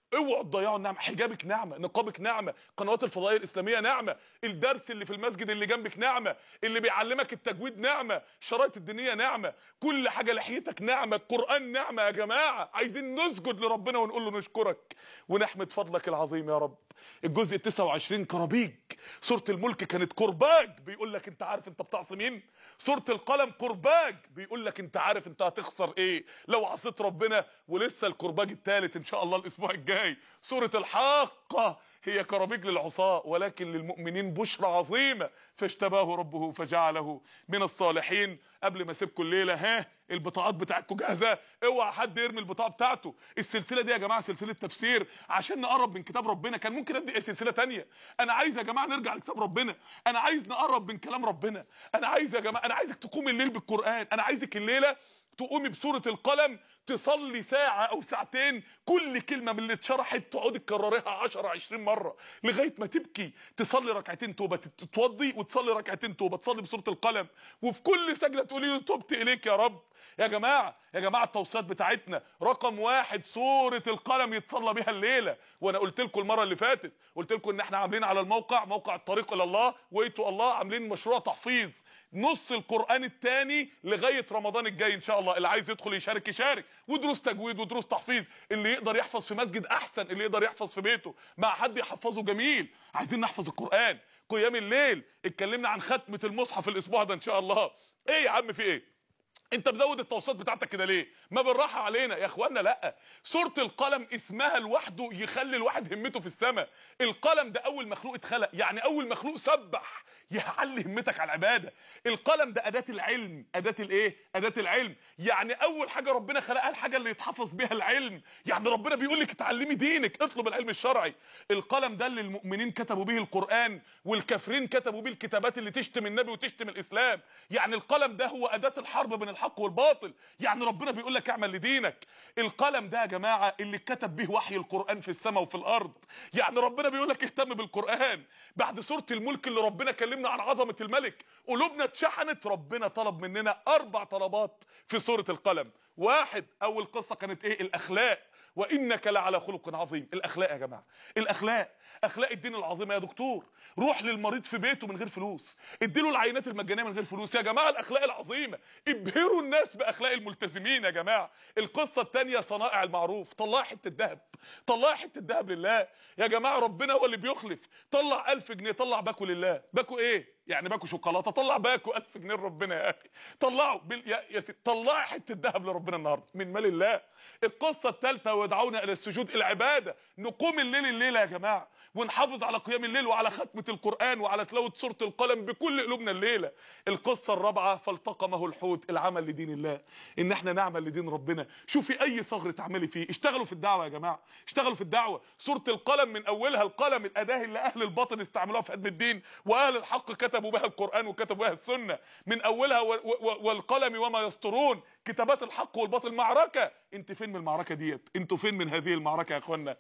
اوعوا تضيعوا النعمه. حجابك نعمه، نقابك نعمه، قنوات الفضائيه الاسلاميه نعمه، الدرس اللي في المسجد اللي جنبك نعمه، اللي بيعلمك التجويد نعمه، الشرايط الدينيه نعمه، كل حاجه، لحيتك نعمه، القران نعمه. يا جماعه عايزين نسجد لربنا ونقول له نشكرك ونحمد فضلك العظيم يا رب. الجزء التاسع والعشرين كرابيج. سوره الملك كانت كرباج، بيقول لك انت عارف انت بتعصي مين. سوره القلم كرباج، بيقول لك انت عارف انت هتخسر ايه لو عصيت ربنا. ولسه الكرباج الثالث ان شاء الله الاسبوع الجاي. سوره الحاقه هي كرابيج للعصاة ولكن للمؤمنين بشرى عظيمه، فاجتباه ربه فجعله من الصالحين. قبل ما اسيبكم الليله، ها البطاقات بتاعتكم جاهزه؟ اوعى حد يرمي البطاقه بتاعته. السلسله دي يا جماعه سلسله تفسير عشان نقرب من كتاب ربنا. كان ممكن ادي اي سلسله تانية. انا عايز يا جماعه نرجع لكتاب ربنا، انا عايز نقرب من كلام ربنا، انا عايز يا جماعه، انا عايزك تقوم الليل بالقران، انا عايزك الليله تقومي بسوره القلم تصلي ساعه او ساعتين، كل كلمه من اللي اتشرحت تقعدي تكرريها عشرة عشرين مره لغايه ما تبكي. تصلي ركعتين توبه، تتوضي وتصلي ركعتين توبه، تصلي بسوره القلم، وفي كل سجده تقولي له تبت اليك يا رب. يا جماعه يا جماعه التوصيات بتاعتنا رقم واحد سوره القلم يتصلى بيها الليله. وانا قلت لكم المره اللي فاتت، قلت لكم ان احنا عاملين على الموقع، موقع الطريق الى الله ويتو الله، عاملين مشروع تحفيظ نص القران الثاني لغايه رمضان الجاي ان شاء الله. اللي عايز يدخل يشارك يشارك، ودروس تجويد ودروس تحفيظ. اللي يقدر يحفظ في مسجد احسن، اللي يقدر يحفظ في بيته مع حد يحفظه جميل. عايزين نحفظ القران. قيام الليل، اتكلمنا عن ختمه المصحف الاسبوع ده ان شاء الله. ايه يا عم في ايه؟ انت مزود التوصيات بتاعتك كده ليه؟ ما بالراحه علينا يا اخوانا. لا، سوره القلم اسمها لوحده يخلي الواحد همته في السماء. القلم ده اول مخلوق اتخلق، يعني اول مخلوق سبح، يعلي همتك على العباده. القلم ده اداه العلم، اداه الايه؟ اداه العلم. يعني اول حاجه ربنا خلقها الحاجه اللي يتحفظ بيها العلم. يعني ربنا بيقول لك اتعلمي دينك، اطلب العلم الشرعي. القلم ده اللي المؤمنين كتبوا به القران والكافرين كتبوا به الكتابات اللي تشتم النبي وتشتم الاسلام. يعني القلم ده هو اداه الحرب بين الحق والباطل. يعني ربنا بيقول لك اعمل لدينك. القلم ده يا جماعه اللي كتب به وحي القران في السماء وفي الارض. يعني ربنا بيقول لك اهتم بالقران. بعد سوره الملك اللي ربنا كلمنا عن عظمه الملك، قلوبنا اتشحنت، ربنا طلب مننا اربع طلبات في سوره القلم. واحد، اول قصه كانت ايه؟ الاخلاق. وانك لعلى خلق عظيم. الاخلاق يا جماعه، الاخلاق، اخلاق الدين العظيمه. يا دكتور روح للمريض في بيته من غير فلوس، اديله العينات المجانيه من غير فلوس. يا جماعه الاخلاق العظيمه، ابهروا الناس باخلاق الملتزمين يا جماعه. القصه الثانيه صنائع المعروف. طلع حته ذهب، طلع حته ذهب لله يا جماعه. ربنا هو اللي بيخلف. طلع ألف جنيه، طلع باكو لله. باكو ايه يعني؟ باكو شوكولاته. طلع باكو ألف جنيه لربنا يا اخي. طلعوا بال... يا, يا سيدي طلع حته ذهب لربنا النهارده من مال الله. القصه الثالثه ويدعونا الى السجود، العباده. نقوم الليل الليله يا جماعه ونحافظ على قيام الليل وعلى ختمه القران وعلى تلاوه سوره القلم بكل قلوبنا الليله. القصه الرابعه فالتقمه الحوت، العمل لدين الله، ان احنا نعمل لدين ربنا. شوفي اي ثغر تعملي فيه، اشتغلوا في الدعوه يا جماعه، اشتغلوا في الدعوه. سوره القلم من اولها القلم، الاداه اللي اهل الباطل استعملوها في هدم الدين واهل الحق كتبوا بها القران وكتبوا بها السنه. من اولها و و والقلم وما يسطرون، كتابات الحق والباطل. معركه، انت فين من المعركه ديت؟ انتوا فين من هذه المعركه يا اخوانا؟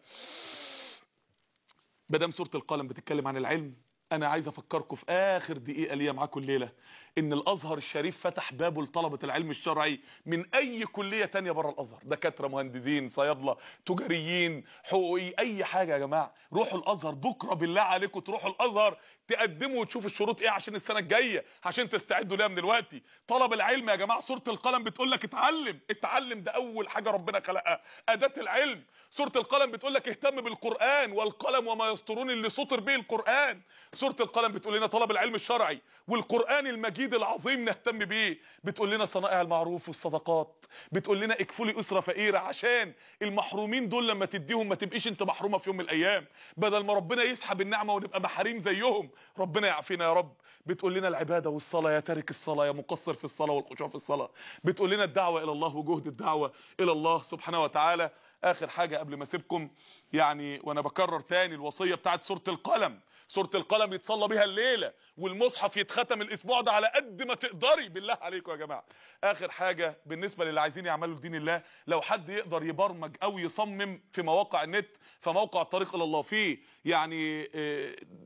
مادام سوره القلم بتتكلم عن العلم، انا عايز افكركم في اخر دقيقه ليا معاكم الليله ان الازهر الشريف فتح بابه لطلبه العلم الشرعي من اي كليه تانية بره الازهر. دكاتره، مهندسين، صيادله، تجاريين، حقوقي، اي حاجه يا جماعه. روحوا الازهر بكره بالله عليكم، تروحوا الازهر تقدموا وتشوفوا الشروط ايه عشان السنه الجايه، عشان تستعدوا ليها من دلوقتي. طلب العلم يا جماعه، سوره القلم بتقول لك اتعلم. اتعلم ده اول حاجه ربنا خلقها، اداه العلم. سوره القلم بتقول لك اهتم بالقران، والقلم وما يسطرون اللي سطر به القران. سوره القلم بتقول لنا طلب العلم الشرعي والقران المجيد العظيم نهتم بيه. بتقول لنا صنائع المعروف والصدقات. بتقول لنا اكفلي اسره فقيره، عشان المحرومين دول لما تديهم ما تبقيش انت محرومه في يوم من الايام، بدل ما ربنا يسحب النعمه ونبقى محارين زيهم. ربنا يعافينا يا رب. بتقول لنا العباده والصلاه، يا تارك الصلاه يا مقصر في الصلاه والخشوع في الصلاه. بتقول لنا الدعوه الى الله وجهد الدعوه الى الله سبحانه وتعالى. اخر حاجه قبل ما اسيبكم، يعني وانا بكرر تاني الوصيه بتاعت سوره القلم. سوره القلم يتصلى بيها الليله، والمصحف يتختم الاسبوع ده على قد ما تقدري بالله عليكم يا جماعه. اخر حاجه بالنسبه للي عايزين يعملوا لدين الله، لو حد يقدر يبرمج او يصمم في مواقع النت، فموقع الطريق الى الله فيه يعني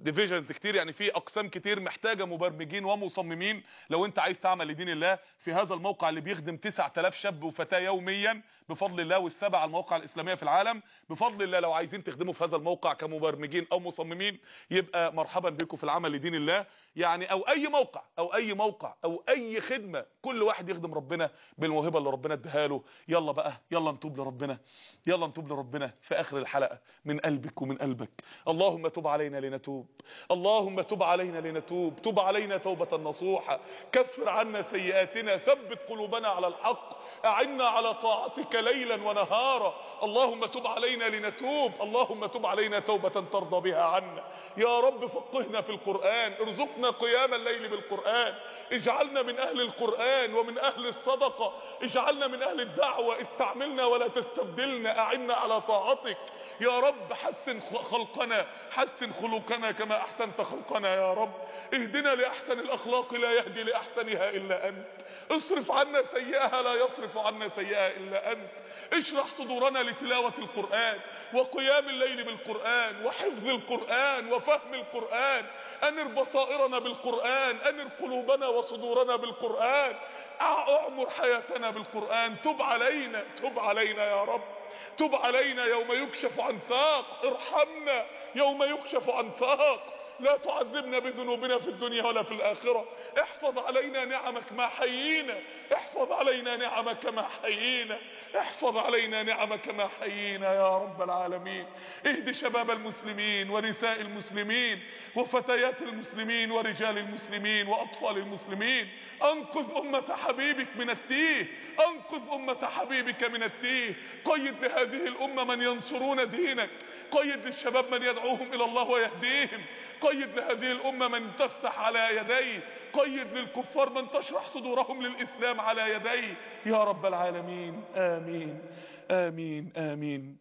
ديفيجنز كتير، يعني في اقسام كتير محتاجه مبرمجين ومصممين. لو انت عايز تعمل لدين الله في هذا الموقع اللي بيخدم تسعة آلاف شاب وفتاه يوميا بفضل الله، والسبع المواقع الاسلاميه في العالم بفضل الله، لو عايزين تخدموا في هذا الموقع كمبرمجين او مصممين يبقى مرحبا بكم في العمل لدين الله. يعني او اي موقع او اي موقع او اي خدمه، كل واحد يخدم ربنا بالموهبه اللي ربنا اداها له. يلا بقى، يلا نتوب لربنا، يلا نتوب لربنا في اخر الحلقه من قلبك ومن قلبك. اللهم تب علينا لنتوب، اللهم تب علينا لنتوب، تب علينا توبه نصوحه، كفر عنا سيئاتنا، ثبت قلوبنا على الحق، اعنا على طاعتك ليلا ونهارا. اللهم تب علينا لنتوب، اللهم تب علينا توبه ترضى بها عنا. يا رب فقهنا في القرآن، ارزقنا قيام الليل بالقرآن، اجعلنا من اهل القرآن ومن اهل الصدقه، اجعلنا من اهل الدعوه، استعملنا ولا تستبدلنا، اعنا على طاعتك. يا رب حسن خلقنا، حسن خلقنا كما احسنت خلقنا. يا رب اهدنا لاحسن الاخلاق، لا يهدي لاحسنها الا انت. اصرف عنا سيئها، لا يصرف عنا سيئها الا انت. اشرح صدورنا لتلاوه القرآن وقيام الليل بالقرآن وحفظ القرآن وفهم القرآن. انر بصائرنا بالقرآن، انر قلوبنا وصدورنا بالقرآن، اعمر حياتنا بالقرآن. تب علينا، تب علينا يا رب، تب علينا يوم يكشف عن ساق، ارحمنا يوم يكشف عن ساق. لا تعذبنا بذنوبنا في الدنيا ولا في الآخرة. احفظ علينا نعمك ما حيينا، احفظ علينا نعمك ما حيينا، احفظ علينا نعمك ما حيينا يا رب العالمين. اهد شباب المسلمين ونساء المسلمين وفتيات المسلمين ورجال المسلمين وأطفال المسلمين. انقذ أمة حبيبك من التيه، انقذ أمة حبيبك من التيه. قيد لهذه الأمة من ينصرون دينك، قيد للشباب من يدعوهم إلى الله ويهديهم، قيد لهذه الأمة من تفتح على يديه، قيد للكفار من تشرح صدورهم للإسلام على يديه يا رب العالمين. آمين آمين آمين.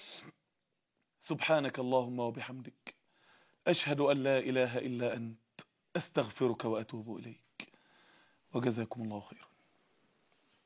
سبحانك اللهم وبحمدك، أشهد أن لا إله إلا أنت، أستغفرك وأتوب إليك، وجزاكم الله خيرا.